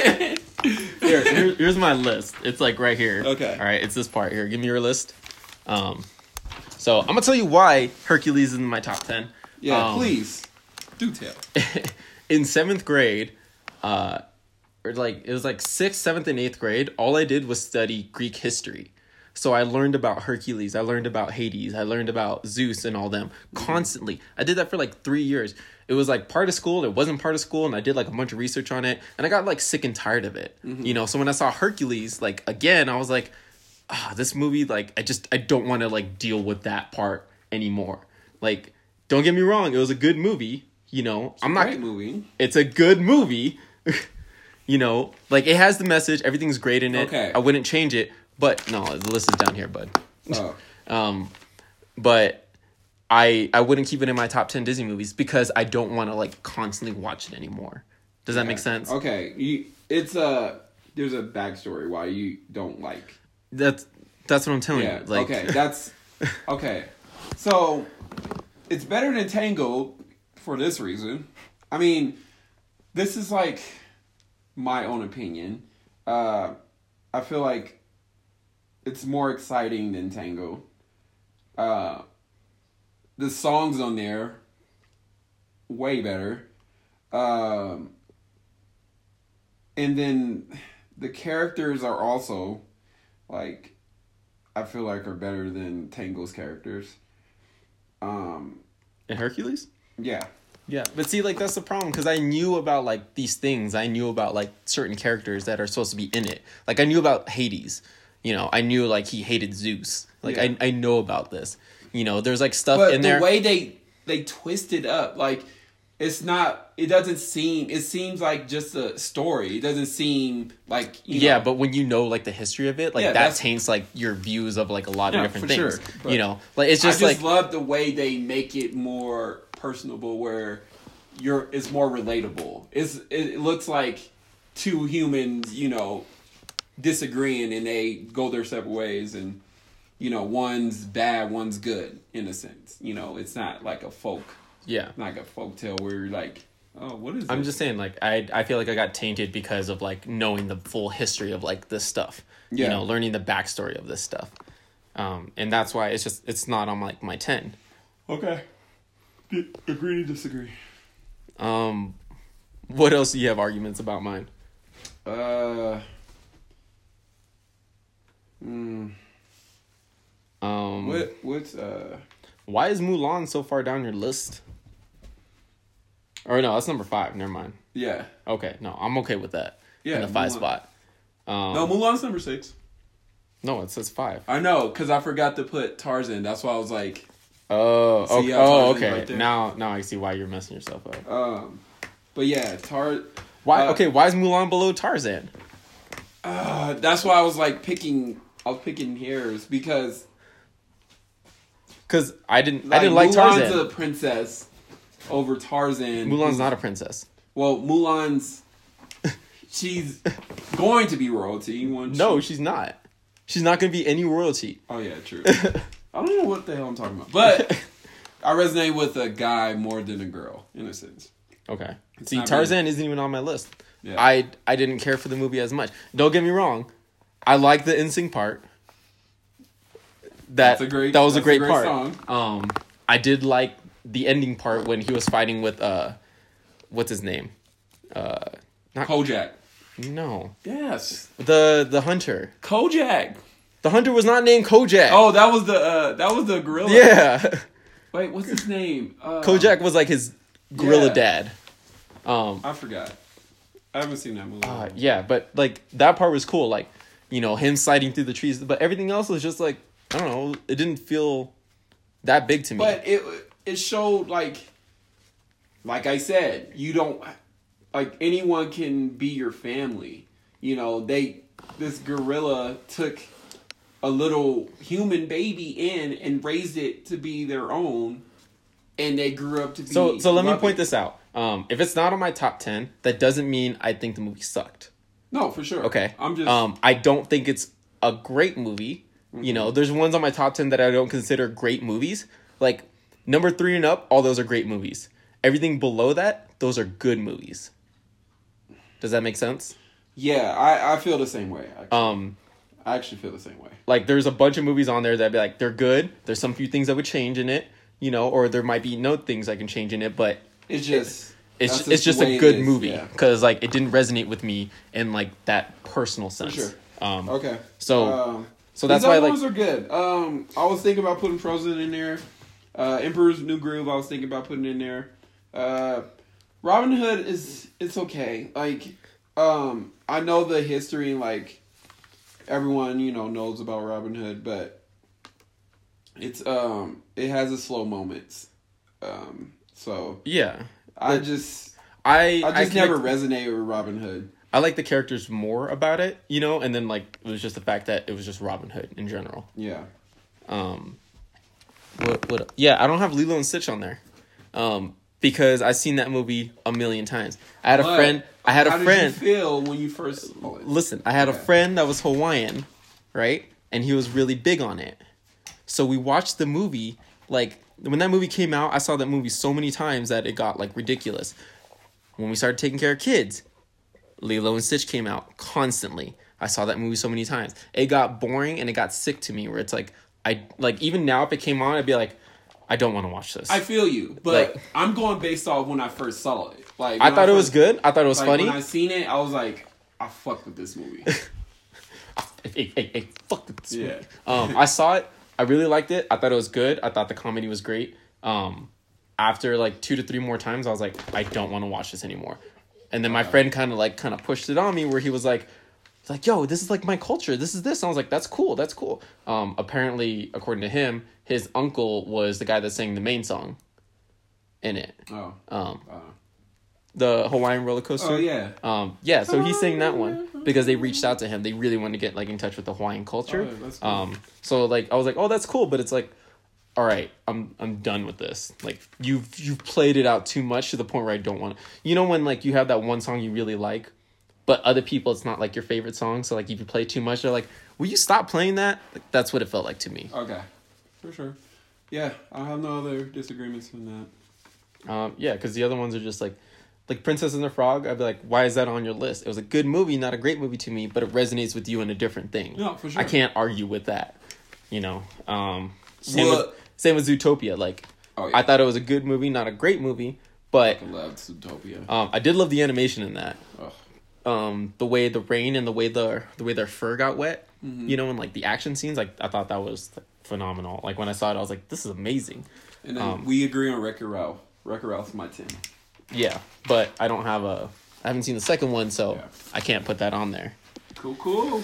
Here, here, here's my list. It's like right here. Okay. All right, it's this part here. Give me your list. Um, so I'm gonna tell you why Hercules is in my top ten. Yeah, Um, please do tell. In seventh grade, uh, or like it was like sixth, seventh, and eighth grade. All I did was study Greek history. So I learned about Hercules. I learned about Hades. I learned about Zeus and all them constantly. I did that for like three years. It was like part of school. It wasn't part of school. And I did like a bunch of research on it. And I got like sick and tired of it. You know, so when I saw Hercules, like again, I was like, ah, this movie, like, I just, I don't want to like deal with that part anymore. Like, don't get me wrong. It was a good movie. You know, I'm not, Great movie. it's a good movie. You know, like it has the message. Everything's great in it. Okay. I wouldn't change it. But no, the list is down here, bud. Oh. Um, but I I wouldn't keep it in my top ten Disney movies because I don't want to like constantly watch it anymore. Does that make sense? Okay. You, it's a there's a backstory why you don't like. That's that's what I'm telling Yeah. you. Like, okay. That's okay. So it's better than Tangled for this reason. I mean, this is like my own opinion. Uh, I feel like it's more exciting than Tango. Uh, the songs on there, way better. Um, and then the characters are also, like, I feel like are better than Tango's characters. Um, In Hercules? yeah. Yeah, but see, like, that's the problem, because I knew about, like, these things. I knew about, like, certain characters that are supposed to be in it. Like, I knew about Hades. You know, I knew, like, he hated Zeus. Like, Yeah. I I know about this. You know, there's, like, stuff But in the there. way they they twist it up, like, it's not, it doesn't seem, it seems like just a story. It doesn't seem like, you Yeah, know, but when you know, like, the history of it, like, Yeah, that that's- taints, like, your views of, like, a lot of Yeah, different for things. sure, but You know? Like, it's I just, just like... love the way they make it more personable, where you're, it's more relatable. It's, it looks like two humans, you know, disagreeing, and they go their separate ways, and, you know, one's bad, one's good, in a sense. You know, it's not like a folk, Yeah. like a folk tale where you're like, oh, what is I'm this? just saying, like, I I feel like I got tainted because of, like, knowing the full history of, like, this stuff. You Yeah. know, learning the backstory of this stuff. Um, and that's why it's just, it's not on, like, my ten. Okay. D- agree to disagree. Um, what else do you have arguments about mine? Uh. Mm, Um, what what's uh? why is Mulan so far down your list? Or no, that's number five. Never mind. Yeah. Okay, no, I'm okay with that. Yeah, in the five Mulan. spot. Um, No, Mulan's number six. no, it says five. I know, cause I forgot to put Tarzan. That's why I was like, Oh, See okay. how Oh, Tarzan's okay. right there? now, now I see why you're messing yourself up. um, but yeah, Tar. Why? uh, okay, why is Mulan below Tarzan? Uh, that's why I was like picking. I was picking hairs because Because I didn't, like, I didn't like Mulan's Tarzan. a princess over Tarzan. Mulan's not a princess. Well, Mulan's. She's going to be royalty. Once No, she- she's not. She's not going to be any royalty. Oh yeah, true. I don't know what the hell I'm talking about, but I resonate with a guy more than a girl in a sense. Okay. It's See, not Tarzan isn't even on my list. Yeah. I I didn't care for the movie as much. Don't get me wrong. I like the N Sync part. That That's a great- that was a that's a great, great part. song. Um, I did like the ending part when he was fighting with uh, what's his name? Uh, not Kojak. no, Yes, the the hunter. Kojak. The hunter was not named Kojak. Oh, that was the uh, that was the gorilla. yeah, Wait, what's his name? Uh, Kojak was like his gorilla Yeah. dad. Um, I forgot. I haven't seen that movie. Uh, yeah, but like that part was cool, like, you know, him sliding through the trees, but everything else was just like, I don't know, it didn't feel that big to me. But it it showed like, like I said, you don't like anyone can be your family. You know, they this gorilla took a little human baby in and raised it to be their own, and they grew up to be. so so let me loving. point this out. Um, if it's not on my top ten, that doesn't mean I think the movie sucked. No, for sure. Okay, I'm just. Um, I don't think it's a great movie. You know, there's ones on my top ten that I don't consider great movies. Like number three and up, all those are great movies. Everything below that, those are good movies. Does that make sense? yeah, I I feel the same way. Actually. Um, I actually feel the same way. Like, there's a bunch of movies on there that be like, they're good. There's some few things I would change in it, you know, or there might be no things I can change in it, but It's just. it's that's it's just the a way it good is, movie yeah. because like it didn't resonate with me in like that personal sense. sure. Um, Okay. So Um, so that's these why other like ones are good. Um, I was thinking about putting Frozen in there. Uh, Emperor's New Groove. I was thinking about putting in there. Uh, Robin Hood is it's okay. Like, um, I know the history. Like, everyone you know knows about Robin Hood, but it's um it has its slow moments. Um, so yeah, I just I I just I never connect- resonated with Robin Hood. I like the characters more about it, you know, and then like it was just the fact that it was just Robin Hood in general. Yeah. Um, what what? Yeah, I don't have Lilo and Stitch on there, um, because I've seen that movie a million times. I had a But friend. I had a how friend. Did you feel when you first saw it? Listen, I had a Okay. friend that was Hawaiian, right? And he was really big on it. So we watched the movie. Like when that movie came out, I saw that movie so many times that it got like ridiculous. When we started taking care of kids, Lilo and Stitch came out constantly. I saw that movie so many times. It got boring and it got sick to me where it's like, I like, even now if it came on, I'd be like, I don't want to watch this. I feel you, but like, I'm going based off when I first saw it. Like I thought I it was first, good. I thought it was like, funny. When I seen it, I was like, I fuck with this movie. hey, hey, hey, fuck with this Yeah. movie. Um, I saw it. I really liked it. I thought it was good. I thought the comedy was great. Um, after like two to three more times, I was like, I don't want to watch this anymore. And then my uh, friend kind of like kind of pushed it on me where he was like, like, yo, this is like my culture. This is this. And I was like, that's cool. That's cool. Um, apparently, according to him, his uncle was the guy that sang the main song in it. Oh. Um, uh. The Hawaiian roller coaster. Oh, yeah. Um, yeah, so he sang that one because they reached out to him. They really wanted to get like in touch with the Hawaiian culture. Oh, that's cool. Um, so like I was like, oh, that's cool, but it's like, all right, I'm I'm done with this. Like you've you've played it out too much to the point where I don't want to. You know when like you have that one song you really like, but other people it's not like your favorite song. So like if you play too much, they're like, will you stop playing that? Like, that's what it felt like to me. Okay, for sure. Yeah, I have no other disagreements on that. Um, yeah, because the other ones are just like. Like Princess and the Frog, I'd be like, why is that on your list? It was a good movie, not a great movie to me, but it resonates with you in a different thing. No, for sure. I can't argue with that, you know. Um, same, well, with, same with Zootopia. Like, oh, yeah. I thought it was a good movie, not a great movie, but I loved Zootopia. Um, I did love the animation in that. Ugh. Um, the way the rain and the way the the way their fur got wet, mm-hmm. you know, and like the action scenes, like I thought that was like, phenomenal. Like when I saw it, I was like, this is amazing. And then um, we agree on Wreck-It Ralph. Wreck-It Ralph's my ten. Yeah, but I don't have a. I haven't seen the second one, so yeah. I can't put that on there. Cool, cool.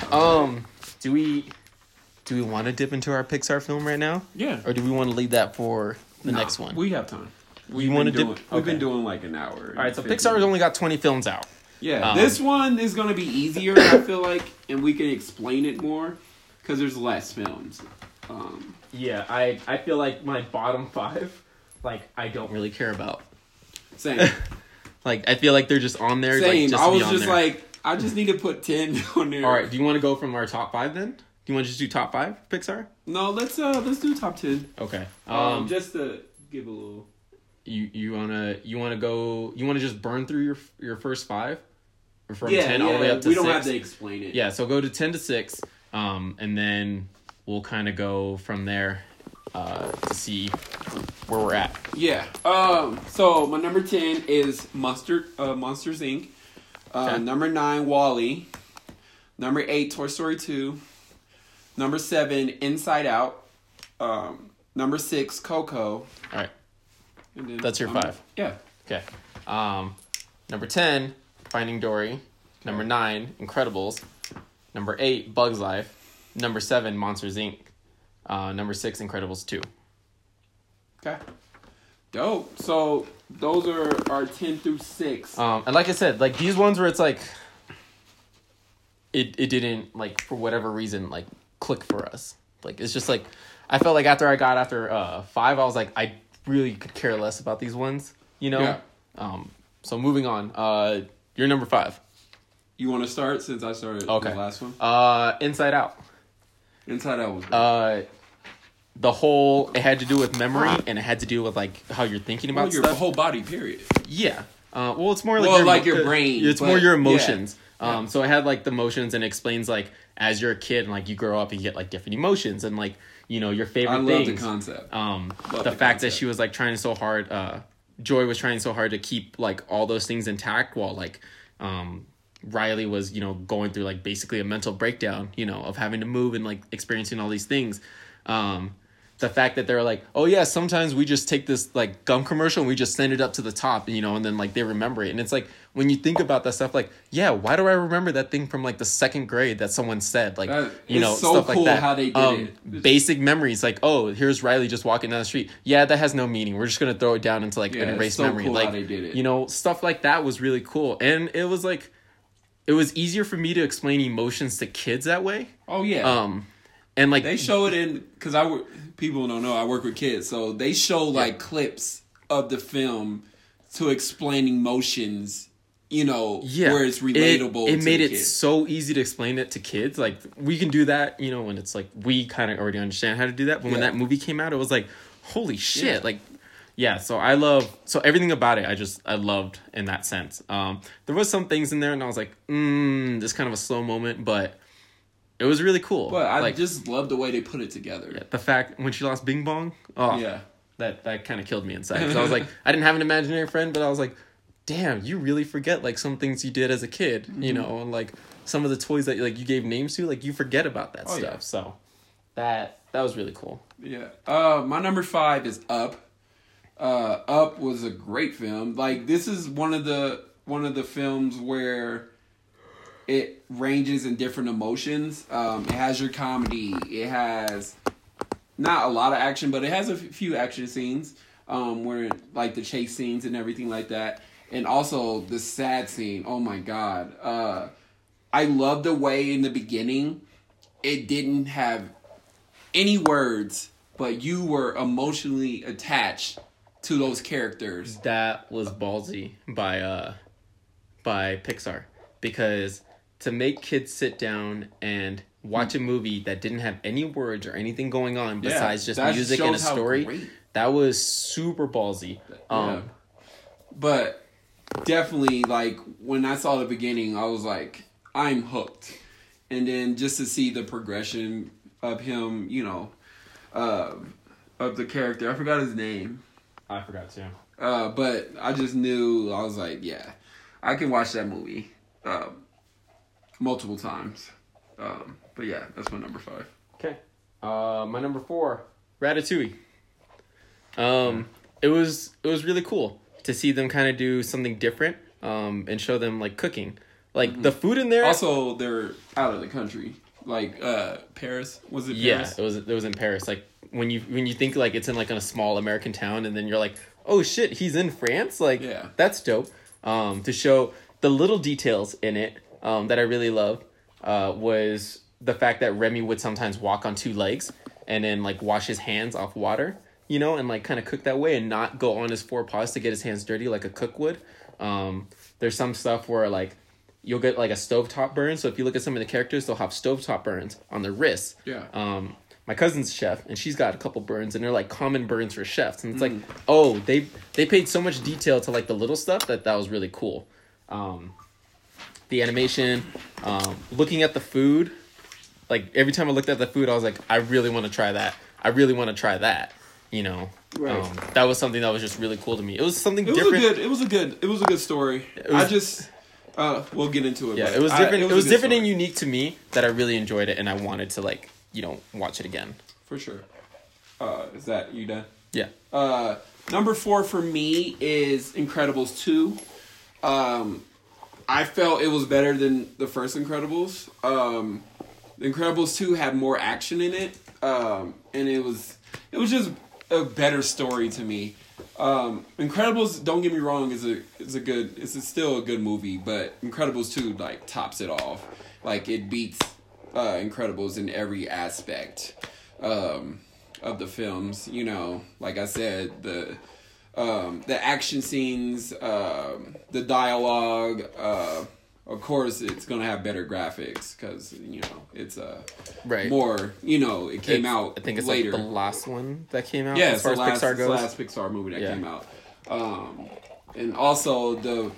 Um, do we, do we want to dip into our Pixar film right now? Yeah. Or do we want to leave that for the nah, next one? We have time. We want to dip. We've okay. been doing like an hour. All right, so Pixar has only got twenty films out. Yeah, um, this one is gonna be easier. I feel like, and we can explain it more because there's less films. Um, yeah, I I feel like my bottom five, like I don't really care about. Same. Like I feel like they're just on there. Same. Like, just I was just there. like, I Mm-hmm. just need to put ten on there. All right. Do you want to go from our top five then? Do you want to just do top five Pixar? No, let's uh let's do top ten. Okay. Um, Um, just to give a little. you you wanna you wanna go? You wanna just burn through your your first five, or from yeah, ten yeah, all the way up to we six? don't have to explain it. Yeah. So go to ten to six, um, and then we'll kind of go from there, uh, to see where we're at. Yeah. Um. So my number ten is Monster uh, Monsters Incorporated. Uh, Okay. Number nine, Wall-E. Number eight, Toy Story two. Number seven, Inside Out. Um. Number six, Coco. All right. And then, That's your um, five. Yeah. Okay. Um, number ten, Finding Dory. Number nine, Incredibles. Number eight, Bug's Life. Number seven, Monsters Incorporated. Uh, number six, Incredibles two. Okay. Dope. So those are our ten through six. Um, and like I said, like these ones where it's like, it it didn't like for whatever reason like click for us. Like it's just like, I felt like after I got after uh five, I was like I really could care less about these ones, you know. Yeah. Um. So moving on. Uh, you're number five. You want to start since I started Okay. the last one? Uh, Inside Out. Inside Out was good. Uh, the whole it had to do with memory and it had to do with like how you're thinking about well, your stuff. whole body, period. Yeah. Uh, well, it's more like Well, your, like your uh, brain, It's but- more your yeah. emotions. Um, Yeah. so it had like the emotions and it explains like as you're a kid and like you grow up and you get like different emotions and like you know your favorite I love things. the concept. Um, Love the the fact that concept. she was like trying so hard. Uh, Joy was trying so hard to keep like all those things intact while like um Riley was, you know, going through like basically a mental breakdown, you know, of having to move and like experiencing all these things. Um, the fact that they're like, oh yeah, sometimes we just take this like gum commercial and we just send it up to the top, you know, and then like they remember it. And it's like, when you think about that stuff, like, yeah, why do I remember that thing from like the second grade that someone said? Like, That- you know, it's so stuff cool like that. how they did um, it. Basic memories, like, oh, here's Riley just walking down the street. Yeah, that has no meaning. We're just going to throw it down into like Yeah, an it's erased so memory. cool like, how they did it. you know, stuff like that was really cool. And it was like, it was easier for me to explain emotions to kids that way. Oh yeah. Um, and like they show it in because I work. People don't know I work with kids, so they show like clips of the film to explain emotions. You know, yeah, where it's relatable. It, it to made the it kids. so easy to explain it to kids. Like we can do that, you know, when it's like we kind of already understand how to do that. But when Yeah. that movie came out, it was like, holy shit! Yeah. Like yeah, so I love so everything about it. I just I loved in that sense. Um, there was some things in there, and I was like, mm, this kind of a slow moment, but it was really cool. But I like, just love the way they put it together. yeah, the fact when she lost Bing Bong, oh Yeah. that that kind of killed me inside. Because I was like, I didn't have an imaginary friend, but I was like, damn, you really forget like some things you did as a kid, mm-hmm. you know, and like some of the toys that like you gave names to, like you forget about that oh, stuff. Yeah. So that that was really cool. Yeah. Uh, my number five is Up. Uh, Up was a great film. Like this is one of the one of the films where it ranges in different emotions. Um, it has your comedy. It has not a lot of action, but it has a few action scenes. Um, where like the chase scenes and everything like that, and also the sad scene. Oh my god! Uh, I love the way in the beginning it didn't have any words, but you were emotionally attached to those characters. That was ballsy by uh by Pixar, because to make kids sit down and watch a movie that didn't have any words or anything going on besides yeah, just music and a story, that was super ballsy. Um, yeah. But definitely, like, when I saw the beginning, I was like, I'm hooked. And then just to see the progression of him, you know, uh, of the character. I forgot his name. I forgot too. Uh, but I just knew, I was like, yeah, I can watch that movie uh, multiple times. Um, but yeah, that's my number five. Okay. Uh, my number four, Ratatouille. Um, it was it was really cool to see them kind of do something different um, and show them like cooking. Like mm-hmm. the food in there. Also, they're out of the country. Like uh, Paris, was it Paris? Yeah, it was it was in Paris. Like when you when you think like it's in like in a small American town, and then you're like, oh shit, he's in France. Like yeah. That's dope. Um, to show the little details in it um, that I really love uh, was the fact that Remy would sometimes walk on two legs and then like wash his hands off water. You know, and like kind of cook that way and not go on his four paws to get his hands dirty like a cook would. Um, there's some stuff where like you'll get like a stovetop burn. So if you look at some of the characters, they'll have stovetop burns on their wrists. Yeah. Um, my cousin's a chef and she's got a couple burns and they're like common burns for chefs. And it's mm. like, oh, they they paid so much detail to like the little stuff that that was really cool. Um, the animation, um, looking at the food, like every time I looked at the food, I was like, I really want to try that. I really want to try that. You know, right. um, that was something that was just really cool to me. It was something it was different. A good, it was a good. It was a good story. Was, I just, uh, we'll get into it. Yeah, it was different. I, it was, it was different story. And unique to me that I really enjoyed it, and I wanted to like, you know, watch it again. For sure. Uh, is that you done? Yeah. Uh, number four for me is Incredibles two. Um, I felt it was better than the first Incredibles. Um, Incredibles two had more action in it, um, and it was it was just a better story to me. Um, Incredibles, don't get me wrong, is a is a good it's a still a good movie, but Incredibles two like tops it off. Like it beats uh, Incredibles in every aspect um, of the films. You know, like I said, the um, the action scenes, um, the dialogue. Uh, Of course, it's gonna have better graphics because you know it's a uh, right. more. You know, it came it's, out. I think it's later. Like the last one that came out. Yeah, as far it's the as last, Pixar goes. It's the last Pixar movie that yeah. came out, um, and also the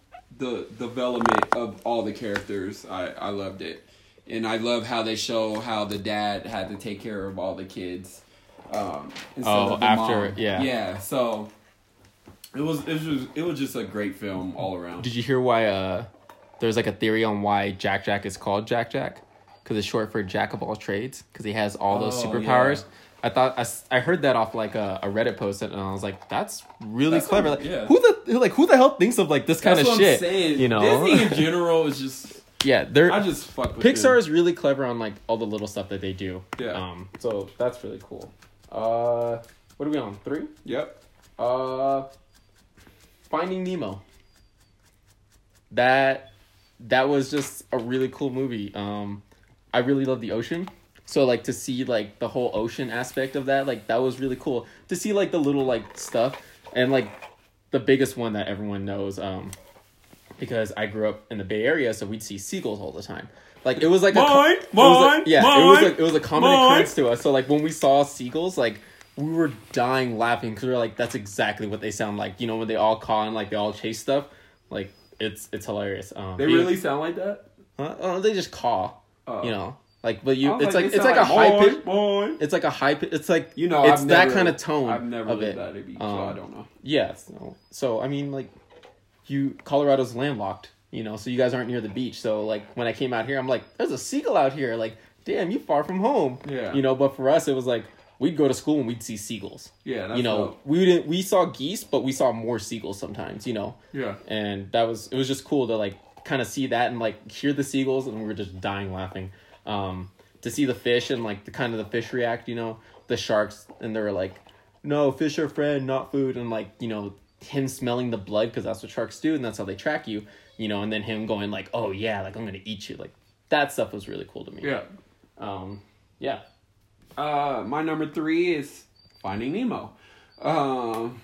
the development of all the characters. I I loved it, and I love how they show how the dad had to take care of all the kids. Um, instead oh, of the after mom. yeah, yeah. So it was it was it was just a great film all around. Did you hear why? Uh, There's like a theory on why Jack Jack is called Jack Jack, because it's short for Jack of all trades, because he has all those oh, superpowers. Yeah. I thought I, I heard that off like a, a Reddit post, and I was like, that's really that's clever. Like, yeah. Who the like who the hell thinks of like this kind that's of what shit? I'm saying. You know, Disney in general is just yeah. They're I just fuck with Pixar them. is really clever on like all the little stuff that they do. Yeah. Um. So that's really cool. Uh, what are we on? Three? Yep. Uh, Finding Nemo. That. That was just a really cool movie. Um, I really love the ocean. So, like, to see, like, the whole ocean aspect of that, like, that was really cool. To see, like, the little, like, stuff. And, like, the biggest one that everyone knows, um, because I grew up in the Bay Area, so we'd see seagulls all the time. Like, it was like mine, a... mine, it was a, yeah, mine, it was, like, it was a common mine. occurrence to us. So, like, when we saw seagulls, like, we were dying laughing because we were like, that's exactly what they sound like. You know, when they all caw and like they all chase stuff, like it's it's hilarious. Um, they really sound like that? Huh? Oh, they just caw. Oh. You know, like but you, it's like, like it it's like, like a high boy, pitch. boy. It's like a high pitch. It's like you know, it's I've that never, kind of tone. I've never of lived it. at a beach, um, so I don't know. Yeah, so, so I mean, like, you Colorado's landlocked. You know, so you guys aren't near the beach. So like when I came out here, I'm like, there's a seagull out here. Like, damn, you far from home. Yeah. You know, but for us, it was like we'd go to school and we'd see seagulls. Yeah, that's you know, dope. we didn't we saw geese, but we saw more seagulls sometimes. You know. Yeah. And that was it was just cool to like kind of see that and like hear the seagulls, and we were just dying laughing. Um, to see the fish and like the kind of the fish react. You know, the sharks, and they were like, no, fish are friend, not food, and like you know him smelling the blood because that's what sharks do, and that's how they track you. You know, and then him going like, oh yeah, like I'm gonna eat you. Like that stuff was really cool to me. Yeah. Um, yeah. Uh, my number three is Finding Nemo. Um,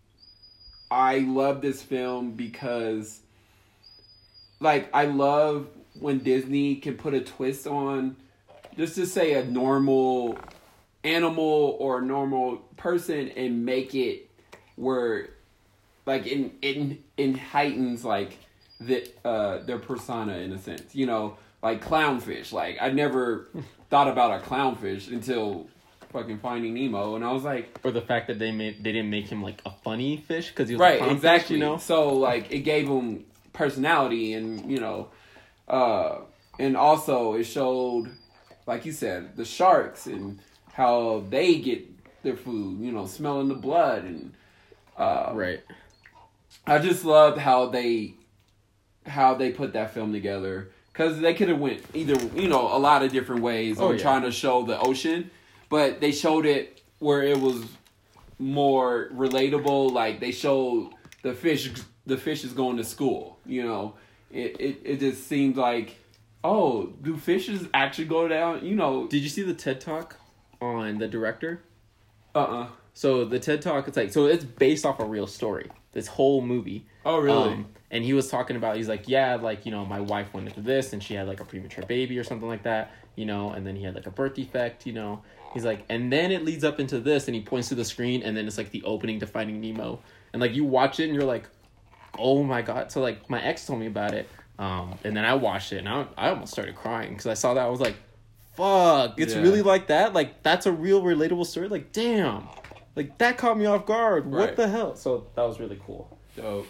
I love this film because, like, I love when Disney can put a twist on, just to say a normal animal or a normal person and make it where, like, in in in heightens like the uh their persona in a sense, you know, like clownfish. Like I never thought about a clownfish until fucking Finding Nemo, and I was like, or the fact that they made they didn't make him like a funny fish because he was right, a clownfish, exactly. you know. So like it gave him personality, and you know, uh, and also it showed, like you said, the sharks and how they get their food. You know, smelling the blood, and uh, right. I just loved how they. how they put that film together, because they could have went either, you know, a lot of different ways oh, on yeah. trying to show the ocean, but they showed it where it was more relatable. Like they showed the fish, the fish is going to school. You know, it it, it just seemed like, oh, do fishes actually go down? You know, Did you see the TED Talk on the director? uh uh So the TED Talk, it's like so it's based off a real story. This whole movie. Oh really? Um, and he was talking about, he's like, yeah, like, you know, my wife went into this and she had like a premature baby or something like that, you know, and then he had like a birth defect, you know. He's like, and then it leads up into this, and he points to the screen, and then it's like the opening to Finding Nemo. And like you watch it and you're like, oh my God. So like my ex told me about it. Um, and then I watched it and I, I almost started crying because I saw that. I was like, fuck, it's Yeah. really like that. Like that's a real relatable story. Like, damn, like that caught me off guard. Right. What the hell? So that was really cool. Dope.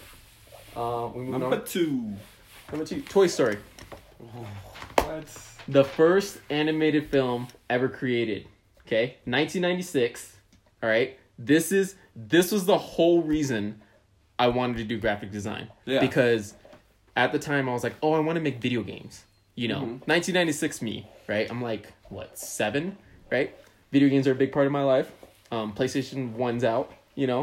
Um, we moving Number on. two. Number two, Toy Story. That's The first animated film ever created. Okay, nineteen ninety-six. All right, this is this was the whole reason I wanted to do graphic design. Yeah. Because at the time I was like, oh, I want to make video games. You know, Mhm. nineteen ninety-six me, right? I'm like, what, seven, right? Video games are a big part of my life. Um, PlayStation one's out. You know,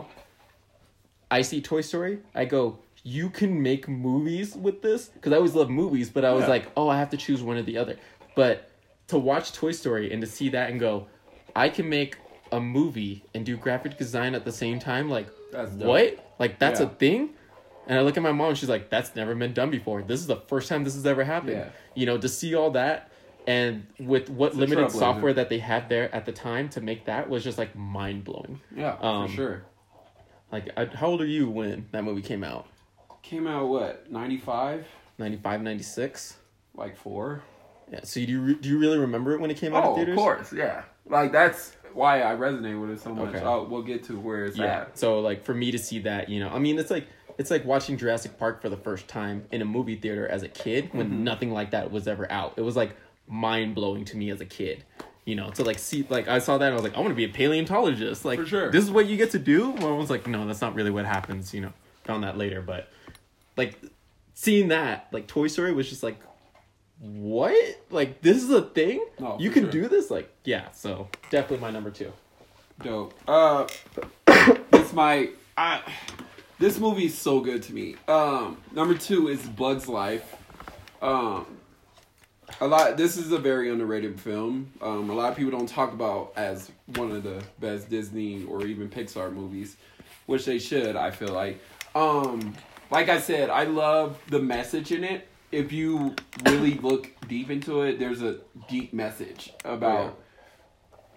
I see Toy Story. I go, you can make movies with this? Because I always loved movies, but I was Yeah. like, oh, I have to choose one or the other. But to watch Toy Story and to see that and go, I can make a movie and do graphic design at the same time, like, That's dope. what? Like, that's Yeah. a thing? And I look at my mom, and she's like, that's never been done before. This is the first time this has ever happened. Yeah. You know, to see all that, and with what It's a limited trailblazer. software that they had there at the time to make that was just, like, mind-blowing. yeah, Um, for sure. Like, I, how old are you when that movie came out? Came out what, ninety-five? ninety-five, ninety-six? Like four? Yeah, so do you, re- do you really remember it when it came out Oh, in theaters? of course, yeah. Like that's why I resonate with it so much. Okay. Oh, we'll get to where it's Yeah. at. So like for me to see that, you know, I mean, it's like it's like watching Jurassic Park for the first time in a movie theater as a kid when Mhm. nothing like that was ever out. It was like mind blowing to me as a kid. You know, to like see, like I saw that and I was like, I want to be a paleontologist. Like, For sure. this is what you get to do. Well, I was like, no, that's not really what happens. You know, found that later, but like seeing that, like Toy Story was just like, what? Like this is a thing? No, you for can sure. do this? Like, yeah. So definitely my number two. Dope. Uh, this might. I. This movie is so good to me. Um, number two is Bug's Life. Um, a lot. This is a very underrated film. Um, a lot of people don't talk about as one of the best Disney or even Pixar movies, which they should. I feel like. Um, like I said, I love the message in it. If you really look deep into it, there's a deep message about.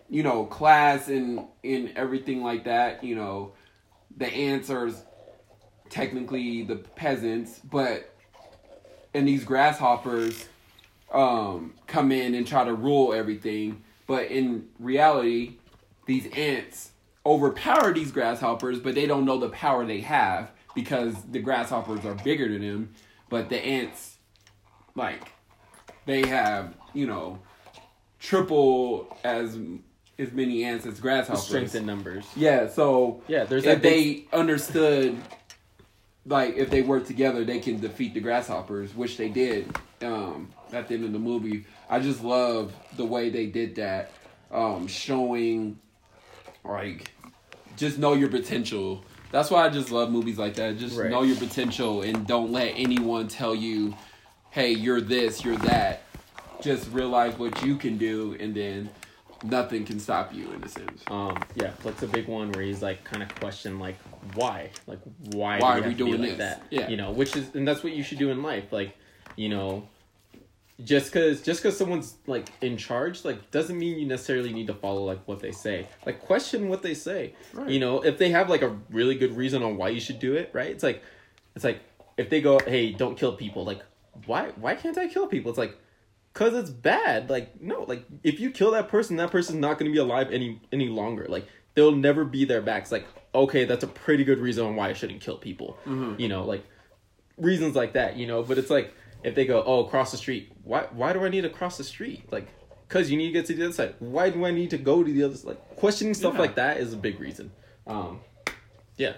you know, class and and everything like that. You know, the ants are technically the peasants, but and these grasshoppers um, come in and try to rule everything. But in reality, these ants overpower these grasshoppers, but they don't know the power they have because the grasshoppers are bigger than them. But the ants, like, they have, you know, triple as as many ants as grasshoppers. Strength in numbers. Yeah, so yeah, there's if that they big... understood, like, if they work together, they can defeat the grasshoppers, which they did um, at the end of the movie. I just love the way they did that, um, showing, like, just know your potential. That's why I just love movies like that. Just right. know your potential and don't let anyone tell you, hey, you're this, you're that. Just realize what you can do, and then nothing can stop you, in a sense. Um, yeah, that's a big one where he's like kind of question like why, like why, why do we are we doing like this? That? Yeah, you know, which is and that's what you should do in life. Like, you know, just because just because someone's like in charge, like doesn't mean you necessarily need to follow like what they say. Like question what they say. Right. You know, if they have like a really good reason on why you should do it, right? It's like, it's like if they go, hey, don't kill people. Like, why? Why can't I kill people? It's like. Cause it's bad. Like, no, like if you kill that person, that person's not gonna be alive any any longer. Like they'll never be there back. It's like, okay, that's a pretty good reason on why I shouldn't kill people. Mm-hmm. You know, like reasons like that, you know, but it's like if they go, oh, cross the street, why why do I need to cross the street? Like, cause you need to get to the other side. Why do I need to go to the other side? Like questioning stuff yeah. like that is a big reason. Um yeah.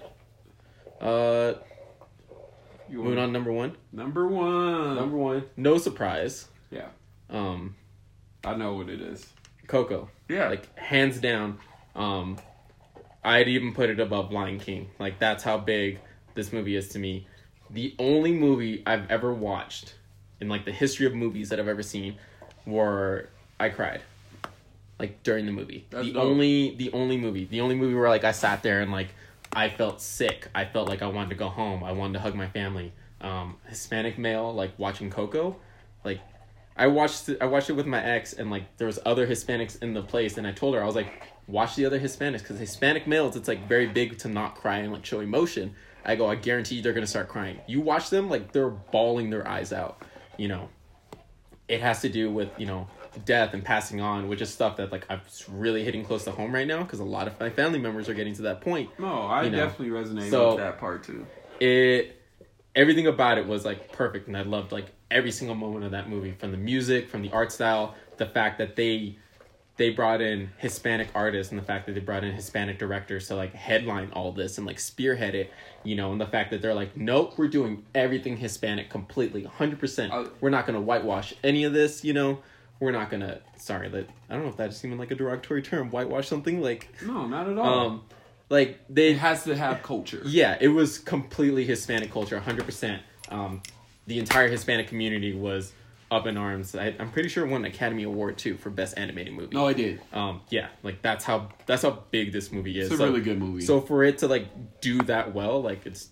Uh you moving on to number one. Number one. Number one. No surprise. Yeah. Um, I know what it is. Coco. Yeah. Like, hands down. Um, I'd even put it above Lion King. Like, that's how big this movie is to me. The only movie I've ever watched in, like, the history of movies that I've ever seen were I cried. Like, during the movie. That's the dope. only, the only movie. The only movie where, like, I sat there and, like, I felt sick. I felt like I wanted to go home. I wanted to hug my family. Um, Hispanic male, like, watching Coco. Like, I watched it, I watched it with my ex, and like there was other Hispanics in the place, and I told her, I was like, watch the other Hispanics, because Hispanic males, it's like very big to not cry and like show emotion. I go, I guarantee you they're gonna start crying. You watch them, like they're bawling their eyes out. You know, it has to do with, you know, death and passing on, which is stuff that like I'm really hitting close to home right now, because a lot of my family members are getting to that point. No, I you know? definitely resonate so with that part too. It everything about it was like perfect, and I loved like every single moment of that movie, from the music, from the art style, the fact that they they brought in Hispanic artists, and the fact that they brought in Hispanic directors to like headline all this and like spearhead it, you know, and the fact that they're like, nope, we're doing everything Hispanic completely, one hundred percent. Uh, we're not going to whitewash any of this, you know. We're not going to, sorry, that I don't know if that just even like a derogatory term, whitewash something, like. No, not at all. Um, like they It has to have culture. Yeah, it was completely Hispanic culture, one hundred percent. Um, the entire Hispanic community was up in arms. I, I'm pretty sure it won an Academy Award too for Best Animated Movie. No, I did. Um, yeah, like that's how that's how big this movie is. It's a so, really good movie. So for it to like do that well, like it's,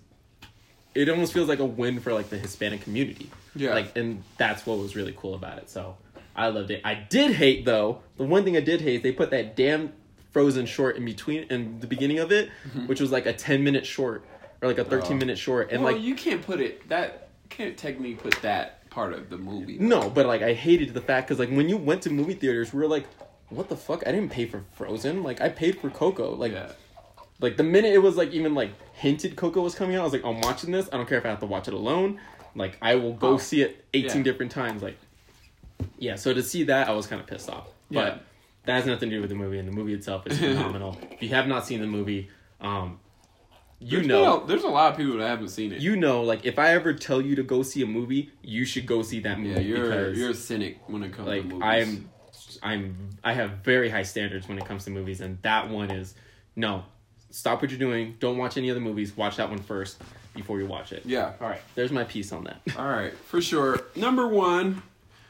it almost feels like a win for like the Hispanic community. Yeah. Like, and that's what was really cool about it. So I loved it. I did hate though. The one thing I did hate, they put that damn Frozen short in between in the beginning of it, mm-hmm. which was like a ten minute short or like a thirteen minute short, and well, like you can't put it that. Can't technically put that part of the movie. No, but like I hated the fact because like when you went to movie theaters, we were like, what the fuck? I didn't pay for Frozen. Like I paid for Coco. Like, yeah. like the minute it was like even like hinted Coco was coming out, I was like, I'm watching this. I don't care if I have to watch it alone. Like I will go oh, see it eighteen yeah. different times. Like, yeah. So to see that, I was kind of pissed off. But yeah. that has nothing to do with the movie, and the movie itself is phenomenal. If you have not seen the movie, um. You there's know, a, there's a lot of people that haven't seen it. You know, like if I ever tell you to go see a movie, you should go see that movie. Yeah, you're because, you're a cynic when it comes like, to movies. I'm, I'm, I have very high standards when it comes to movies, and that one is no. Stop what you're doing. Don't watch any other movies. Watch that one first before you watch it. Yeah. All right. There's my piece on that. All right, for sure. Number one,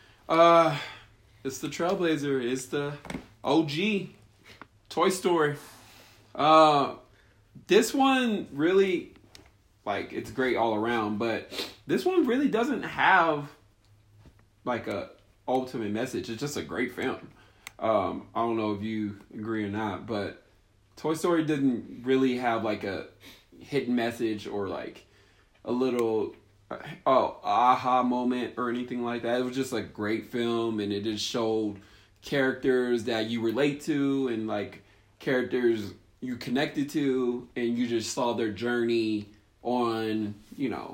uh, it's the Trailblazer. It's the O G, Toy Story. Uh. This one really, like, it's great all around, but this one really doesn't have, like, a ultimate message. It's just a great film. Um, I don't know if you agree or not, but Toy Story didn't really have like a hidden message or like a little oh aha moment or anything like that. It was just a great film, and it just showed characters that you relate to and like characters you connected to, and you just saw their journey on, you know,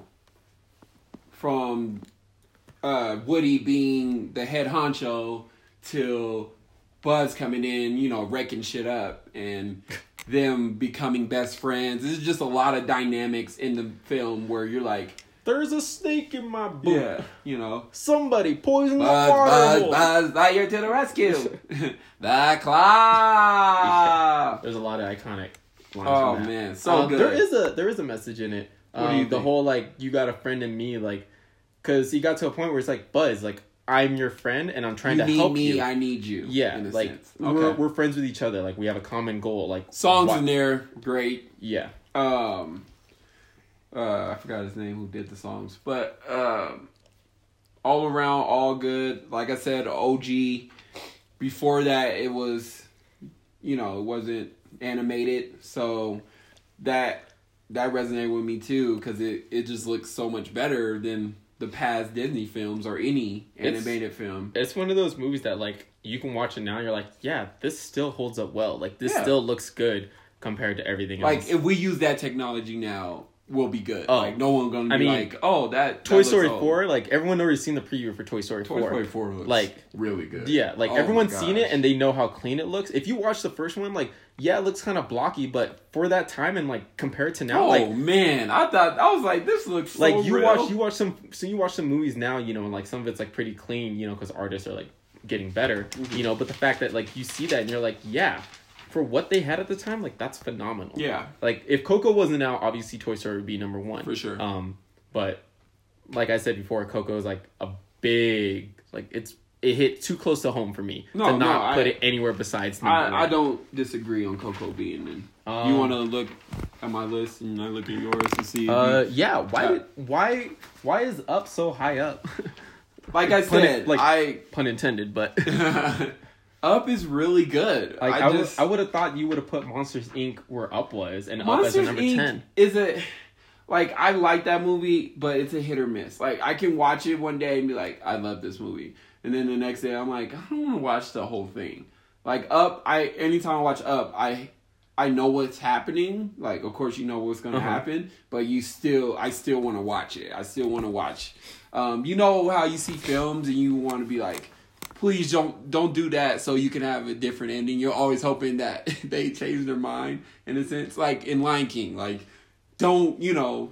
from uh, Woody being the head honcho till Buzz coming in, you know, wrecking shit up, and them becoming best friends. There's just a lot of dynamics in the film where you're like, there's a snake in my boot. yeah, you know. Somebody poison Buzz, the water Buzz, hole. Buzz, Lightyear to the rescue. The Claw. There's a lot of iconic lines. Oh, from that. man, so uh, good. There is a there is a message in it. What do Um, you the think? whole like you got a friend in me, like, because he got to a point where it's like, Buzz, like, I'm your friend and I'm trying You to need help me, you. I need you. Yeah, in a like sense. we're Okay. we're friends with each other. Like we have a common goal. Like Songs what- in there, great. Yeah. Um, uh, I forgot his name who did the songs, but um, all around, all good. Like I said, O G. Before that, it was, you know, it wasn't animated, so that that resonated with me too, because it it just looks so much better than the past Disney films or any animated It's- film. It's one of those movies that like you can watch it now and you're like, yeah, this still holds up well. Like this Yeah. still looks good compared to everything Like else. if we use that technology now, we'll be good. Oh. Like no one gonna be I mean, like, oh, that Toy that Story looks old. four, like everyone already seen the preview for Toy Story Toy four. Story four looks Like, really good. Yeah, like Oh everyone's my seen it gosh. and they know how clean it looks. If you watch the first one, like, yeah, it looks kind of blocky, but for that time and like compared to now, Oh like man, I thought I was like, this looks so like you real. watch you watch some so you watch some movies now, you know, and like some of it's like pretty clean, you know, because artists are like getting better, Mm-hmm. you know. But the fact that like you see that and you're like, yeah, for what they had at the time, like that's phenomenal. Yeah, Like if Coco wasn't out, obviously Toy Story would be number one for sure. Um, but like I said before, Coco is like a big like it's it hit too close to home for me No, to not no, put I- it anywhere besides number I, I one. don't disagree on Coco being in. Um, you want to look at my list and I look at yours to see. If Uh, you, yeah. Why? Uh, did, why? Why is Up so high up? like I pun it- said, like- I Pun intended, but Up is really good. like I, I, just would, I would have thought you would have put Monsters Incorporated where Up was and Up as a Monsters number Inc ten. is a like I like that movie, but it's a hit or miss. Like I can watch it one day and be like, I love this movie, and then the next day I'm like, I don't want to watch the whole thing. Like Up, I anytime I watch Up, I I know what's happening. Like of course you know what's gonna Uh-huh. happen, but you still I still want to watch it. I still want to watch. Um, you know how you see films and you want to be like, please don't don't do that so you can have a different ending. You're always hoping that they change their mind in a sense. Like in Lion King, like don't you know?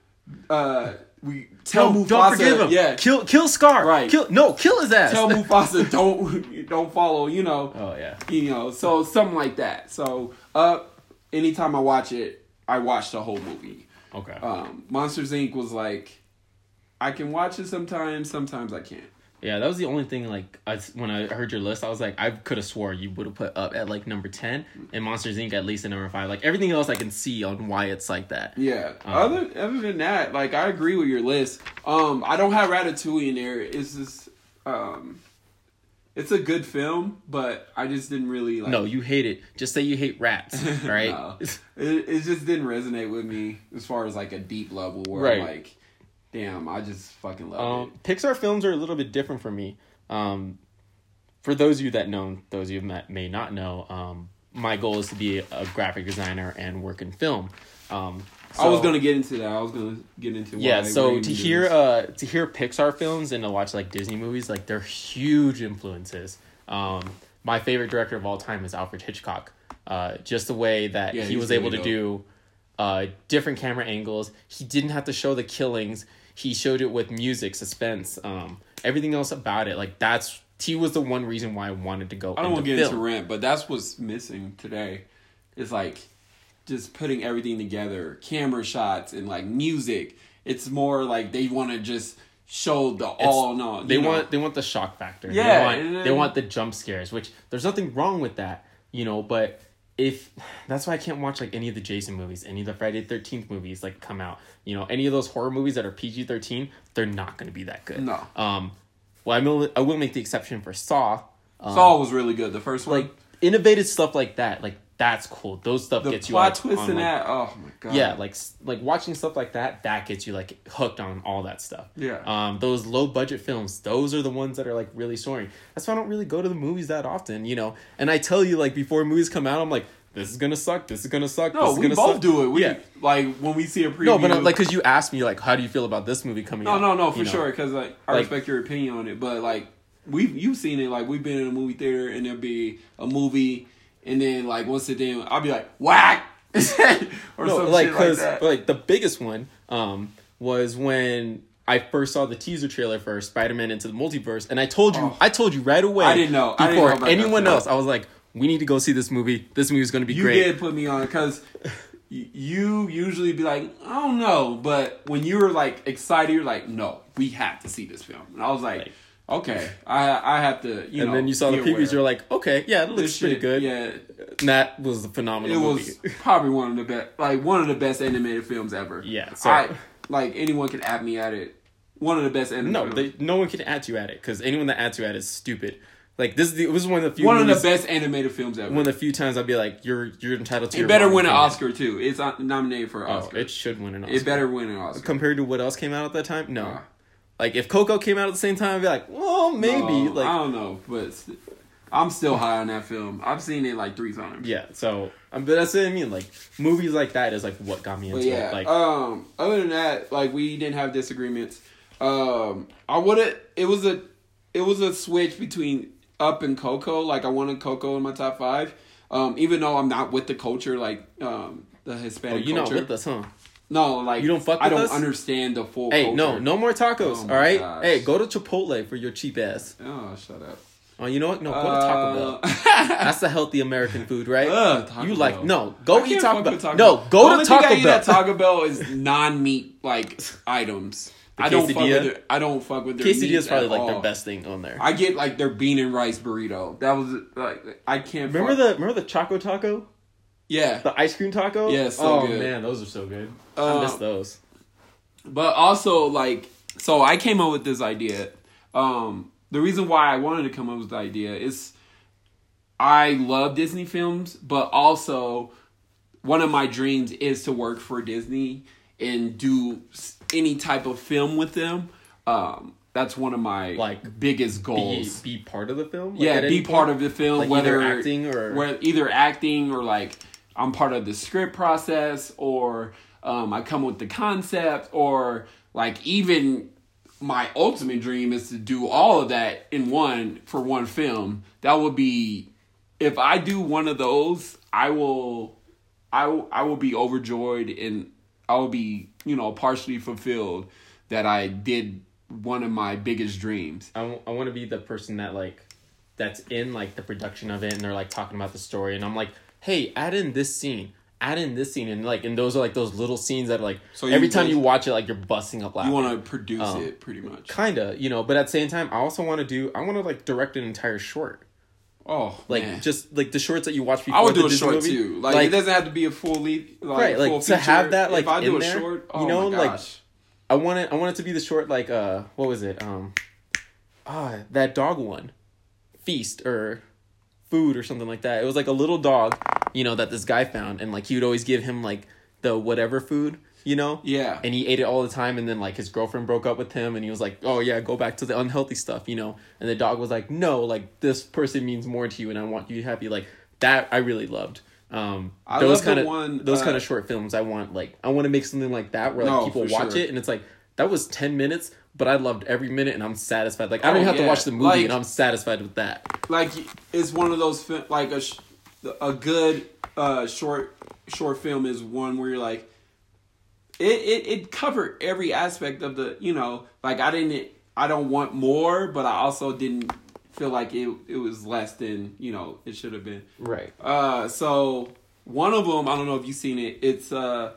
Uh, we tell No, Mufasa, don't forgive him. yeah, Kill, kill Scar. Right. Kill, no, kill his ass. tell Mufasa don't don't follow. You know, Oh yeah. you know, so something like that. So uh, anytime I watch it, I watch the whole movie. Okay. Um, Monsters Incorporated was like, I can watch it sometimes, sometimes I can't. Yeah, that was the only thing. Like, I, when I heard your list, I was like, I could have swore you would have put Up at like number ten, and Monsters Incorporated at least at number five. Like everything else, I can see on why it's like that. Yeah. Um, other other than that, like I agree with your list. Um, I don't have Ratatouille in there. It's just, um, it's a good film, but I just didn't really like. No, you hate it. Just say you hate rats, right? No. it, it just didn't resonate with me as far as like a deep level where Right. I'm like, damn, I just fucking love Um, Pixar films are a little bit different for me. Um, for those of you that know, those of you that may not know, um, my goal is to be a graphic designer and work in film. Um, it. I was so- gonna get into that. I was gonna get into yeah. why So Raimi to did hear this. uh to hear Pixar films and to watch like Disney movies, like they're huge influences. Um, my favorite director of all time is Alfred Hitchcock. Uh, just the way that Yeah, he he's was able really to do uh different camera angles. He didn't have to show the killings. He showed it with music, suspense, um, everything else about it. Like that's he was the one reason why I wanted to go. I don't want to into get film. into rant, but that's what's missing today. It's like just putting everything together, camera shots and like music. It's more like they want to just show the all no. They you know. want they want the shock factor. Yeah, they want, and then- they want the jump scares, which there's nothing wrong with that, you know. But if that's why I can't watch like any of the Jason movies, any of the Friday the thirteenth movies like come out, you know, any of those horror movies that are P G thirteen, they're not going to be that good. No. Um, well, I will I will make the exception for Saw. Um, Saw was really good. The first one, like innovative stuff like that, like that's cool. Those stuff the gets you plot like, twist on, in like, that. Oh my god. yeah, like like watching stuff like that, that gets you like hooked on all that stuff. Yeah. Um, those low budget films, those are the ones that are like really soaring. That's why I don't really go to the movies that often, you know. And I tell you, like before movies come out, I'm like, this is gonna suck. This is gonna suck. No, this is we gonna both suck. do it. We yeah. like when we see a preview. No, but uh, like because you asked me like, how do you feel about this movie coming no, out? no, no, for you know? sure. Because like I Like- respect your opinion on it, but like we've you've seen it. Like we've been in a movie theater and there'll be a movie, and then like once it then I'll be like whack or no, some like shit like because that. like the biggest one um was when I first saw the teaser trailer for Spider-Man Into the Multiverse, and I told you, Oh. I told you right away. I didn't know. I didn't before know about anyone that film. else. I was like, we need to go see this movie. This movie is going to be You great. did put me on because you usually be like, I don't know, but when you were like excited, you're like, no, we have to see this film, and I was like, Like- okay, I I have to, you and know. then you saw the be previews. aware. You're like, okay, yeah, it looks This pretty shit, good. Yeah, And that was a phenomenal it movie. was probably one of the best, like one of the best animated films ever. Yeah, so- I like anyone could at me at it. One of the best animated. no, films. they, no one can add you at it because anyone that adds you at it is stupid. Like this is the, it was one of the few one of movies, the best animated films ever. one of the few times I'd be like, you're you're entitled to. It your better wrong win an opinion. Oscar too. It's uh, nominated for an Oh, Oscar. it should win an Oscar. It better win an Oscar. Compared to what else came out at that time, no. Nah. Like if Coco came out at the same time, I'd be like, well, maybe. No, like I don't know, but st- I'm still high on that film. I've seen it like three times. yeah. So, um, but that's what I mean. Like movies like that is like what got me But into yeah, it. Like um, other than that, like we didn't have disagreements. Um, I would have. It was a, it was a switch between Up and Coco. Like I wanted Coco in my top five. Um, even though I'm not with the culture, like um, the oh, Hispanic you not culture. with us, huh? No, like You don't fuck I with don't us? understand the full. Hey, culture. no, no more tacos. Oh all my right. gosh. Hey, go to Chipotle for your cheap ass. Oh, shut up. Oh, you know what? No, go to Taco Bell. Uh, That's the healthy American food, right? Ugh, Taco you like Bell. no? I Go can't eat Taco fuck Bell. with Taco No, Bell. go The to only thing Taco I eat Bell. at Taco Bell is non-meat like items. The I don't fuck quesadilla? with their, I don't fuck with their Quesadilla meat is probably at like all. their best thing on there. I get like their bean and rice burrito. That was like I can't. Remember fuck. the remember the Choco Taco, yeah, the ice cream taco? Yeah, so oh good. man, those are so good. Uh, I miss those. but also like so I came up with this idea. Um, the reason why I wanted to come up with the idea is I love Disney films, but also one of my dreams is to work for Disney and do s- any type of film with them. Um, that's one of my Like, biggest Be, goals. be part of the film. Like, yeah, at any be part point? of the film, Like, whether either acting or- where either acting or like I'm part of the script process, or um, I come with the concept, or like even my ultimate dream is to do all of that in one for one film. That would be if I do one of those, I will, I will, I will be overjoyed and I will be you know partially fulfilled that I did one of my biggest dreams. I, w- I want to be the person that like that's in like the production of it, and they're like talking about the story, and I'm like, hey, add in this scene, add in this scene, and like, and those are like those little scenes that are like So you every time just- you watch it, like you're busting up laughing. You want to produce Um, it pretty much. Kinda, you know, but at the same time, I also want to do. I want to like direct an entire short, Oh, like man. just like the shorts that you watch before. I would the do a Disney short movie. too. Like, it doesn't have to be a full lead. Like, Right, like, full to feature. have that, like, if I do in a there, short, oh you know, my like, gosh. I want it. I want it to be the short, like uh, what was it? Um, ah, that dog one, Feast or Food or something like that. It was like a little dog, you know, that this guy found, and like he would always give him like the whatever food, you know. Yeah. And he ate it all the time, and then like his girlfriend broke up with him, and he was like, "Oh yeah, go back to the unhealthy stuff," you know. And the dog was like, "No, like this person means more to you, and I want you happy." Like that, I really loved. Um, I those love the kind of one, those uh, kind of short films. I want like I want to make something like that where like No, people for watch sure. it, and it's like that was ten minutes, but I loved every minute, and I'm satisfied. Like I don't Oh, even have to yeah. watch the movie, Like- and I'm satisfied with that. Like it's one of those fi- like a sh- a good uh, short short film is one where you're like it, it it covered every aspect of the you know like I didn't I don't want more, but I also didn't feel like it it was less than you know it should have been. Right. Uh, so one of them, I don't know if you've seen it. It's uh,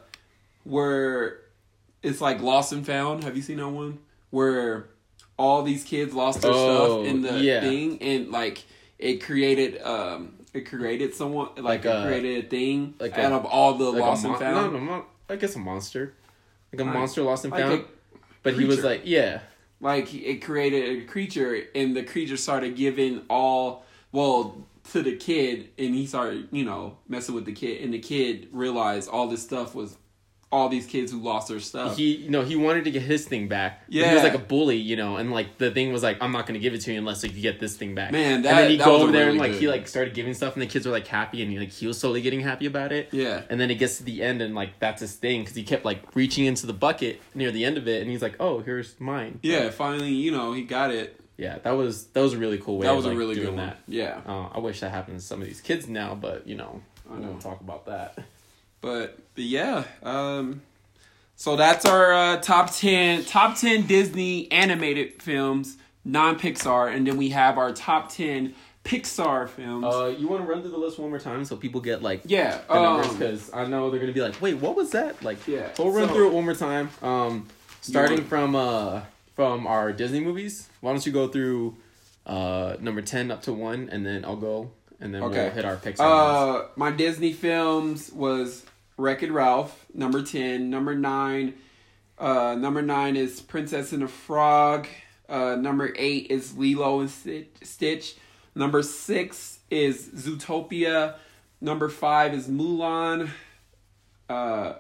where it's like Lost and Found. Have you seen that one? Where all these kids lost their Oh, stuff in the yeah. thing, and like it created, um, it created someone like, Like it a- created a thing like out a- of all the Like lost a mon- and found. No, no, mon- I guess a monster, like a Like- monster lost and like found. a But he was creature. like, yeah, Like it created a creature, and the creature started giving all well, to the kid, and he started, you know, messing with the kid, and the kid realized all this stuff was all these kids who lost their stuff. He, you know, he wanted to get his thing back. Yeah. He was like a bully, you know, and like the thing was like, I'm not going to give it to you unless like, you get this thing back. Man, that, and then he'd that go was over there really and like good. he like started giving stuff, and the kids were like happy, and he like he was slowly getting happy about it. Yeah. And then it gets to the end, and like that's his thing because he kept like reaching into the bucket near the end of it, and he's like, oh, here's mine. Yeah, Like, finally, you know, he got it. yeah, that was that was a really cool way. That of, was like, a really doing good one. that. Yeah. Uh, I wish that happened to some of these kids now, but you know, I I know. don't talk about that. But, but yeah, um, so that's our uh, top ten top ten Disney animated films, non Pixar, and then we have our top ten Pixar films. Uh, you want to run through the list one more time so people get like yeah, the numbers um, because I know they're gonna be like, wait, what was that? Like, Yeah, so we'll run so- through it one more time. Um, starting wanna- from uh from our Disney movies. Why don't you go through uh number ten up to one, and then I'll go, and then Okay. we'll hit our Pixar. ones. Uh, my Disney films was Wreck-It Ralph, number ten. Number nine, uh, number nine is Princess and the Frog. Uh, number eight is Lilo and Sti- Stitch. Number six is Zootopia. Number five is Mulan. Uh,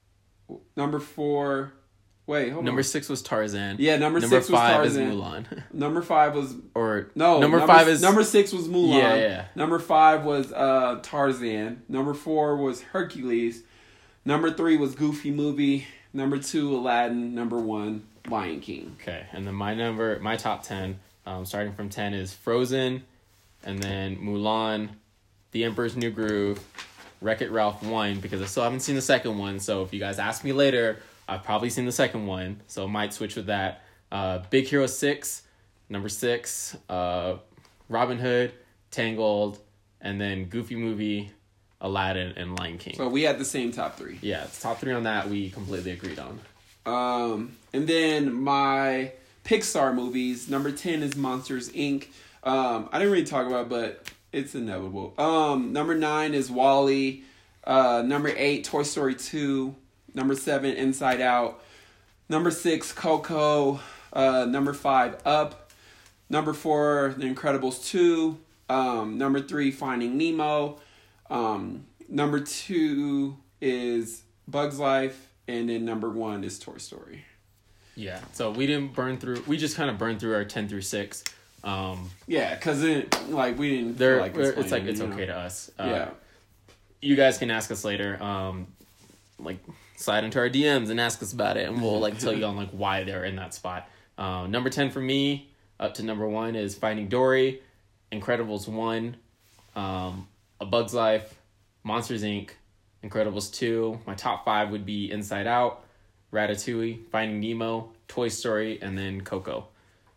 number four, wait, hold Number on. six was Tarzan. Yeah, number, Number six was five Tarzan. is Mulan. Number five was or no. number, five is number six was Mulan. Yeah, yeah. Number five was uh, Tarzan. Number four was Hercules. Number three was Goofy Movie. Number two, Aladdin. Number one, Lion King. Okay, and then my number, my top ten, um, starting from ten is Frozen, and then Mulan, The Emperor's New Groove, Wreck-It Ralph one, because I still haven't seen the second one, so if you guys ask me later, I've probably seen the second one, so I might switch with that. Uh, Big Hero six, number six, uh, Robin Hood, Tangled, and then Goofy Movie, Aladdin, and Lion King. So we had the same top three. Yeah, it's top three on that we completely agreed on. Um, and then my Pixar movies, number ten is Monsters, Incorporated. Um, I didn't really talk about it, but it's inevitable. Um, number nine is WALL-E. Uh, number eight, Toy Story two. Number seven, Inside Out. Number six, Coco. Uh, number five, Up. Number four, The Incredibles two. Um, number three, Finding Nemo. Um, number two is Bug's Life. And then number one is Toy Story. Yeah, so we didn't burn through, we just kind of burned through our ten through six. Um, Yeah, because it, like, we didn't They're, feel like it's like explaining, it's you know? okay to us. Uh, Yeah. You guys can ask us later. Um, like slide into our D Ms and ask us about it, and we'll like tell you on like why they're in that spot. Uh, number ten for me, up to number one is Finding Dory, Incredibles one, um, A Bug's Life, Monsters Incorporated, Incredibles two. My top five would be Inside Out, Ratatouille, Finding Nemo, Toy Story, and then Coco.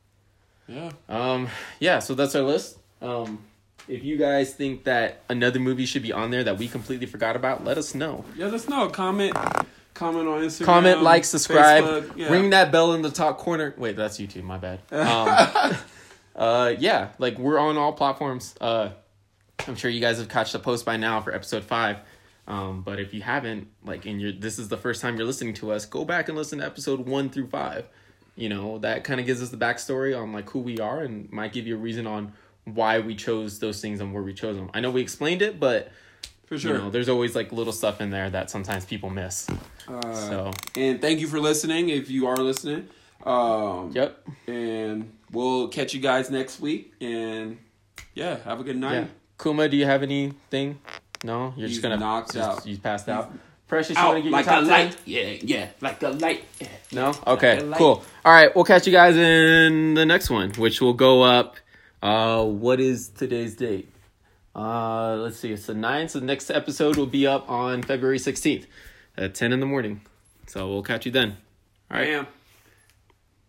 Yeah. Um, yeah, so that's our list. Um, if you guys think that another movie should be on there that we completely forgot about, let us know. Yeah, let us know. Comment. Comment on Instagram. Comment, like, subscribe, Facebook, yeah. ring that bell in the top corner. Wait, that's YouTube, my bad. Um, uh, yeah, like we're on all platforms. Uh, I'm sure you guys have catched the post by now for episode five. Um, but if you haven't, like, and you're, this is the first time you're listening to us, go back and listen to episode one through five. You know, that kind of gives us the backstory on like who we are and might give you a reason on why we chose those things and where we chose them. I know we explained it, but For sure. you know, there's always like little stuff in there that sometimes people miss. Uh, So, And thank you for listening if you are listening. Um, yep. And we'll catch you guys next week. And yeah, have a good night. Yeah. Kuma, do you have anything? No? You're He's just going to... knocked out. You passed out. Precious, you Out want to get like your a top light. ten? Yeah, yeah, like a light. Yeah. No? Okay, Like a light. cool. All right, we'll catch you guys in the next one, which will go up... Uh, what is today's date? Uh, let's see. It's the ninth. So the next episode will be up on February sixteenth at ten in the morning. So we'll catch you then. All right. Bam.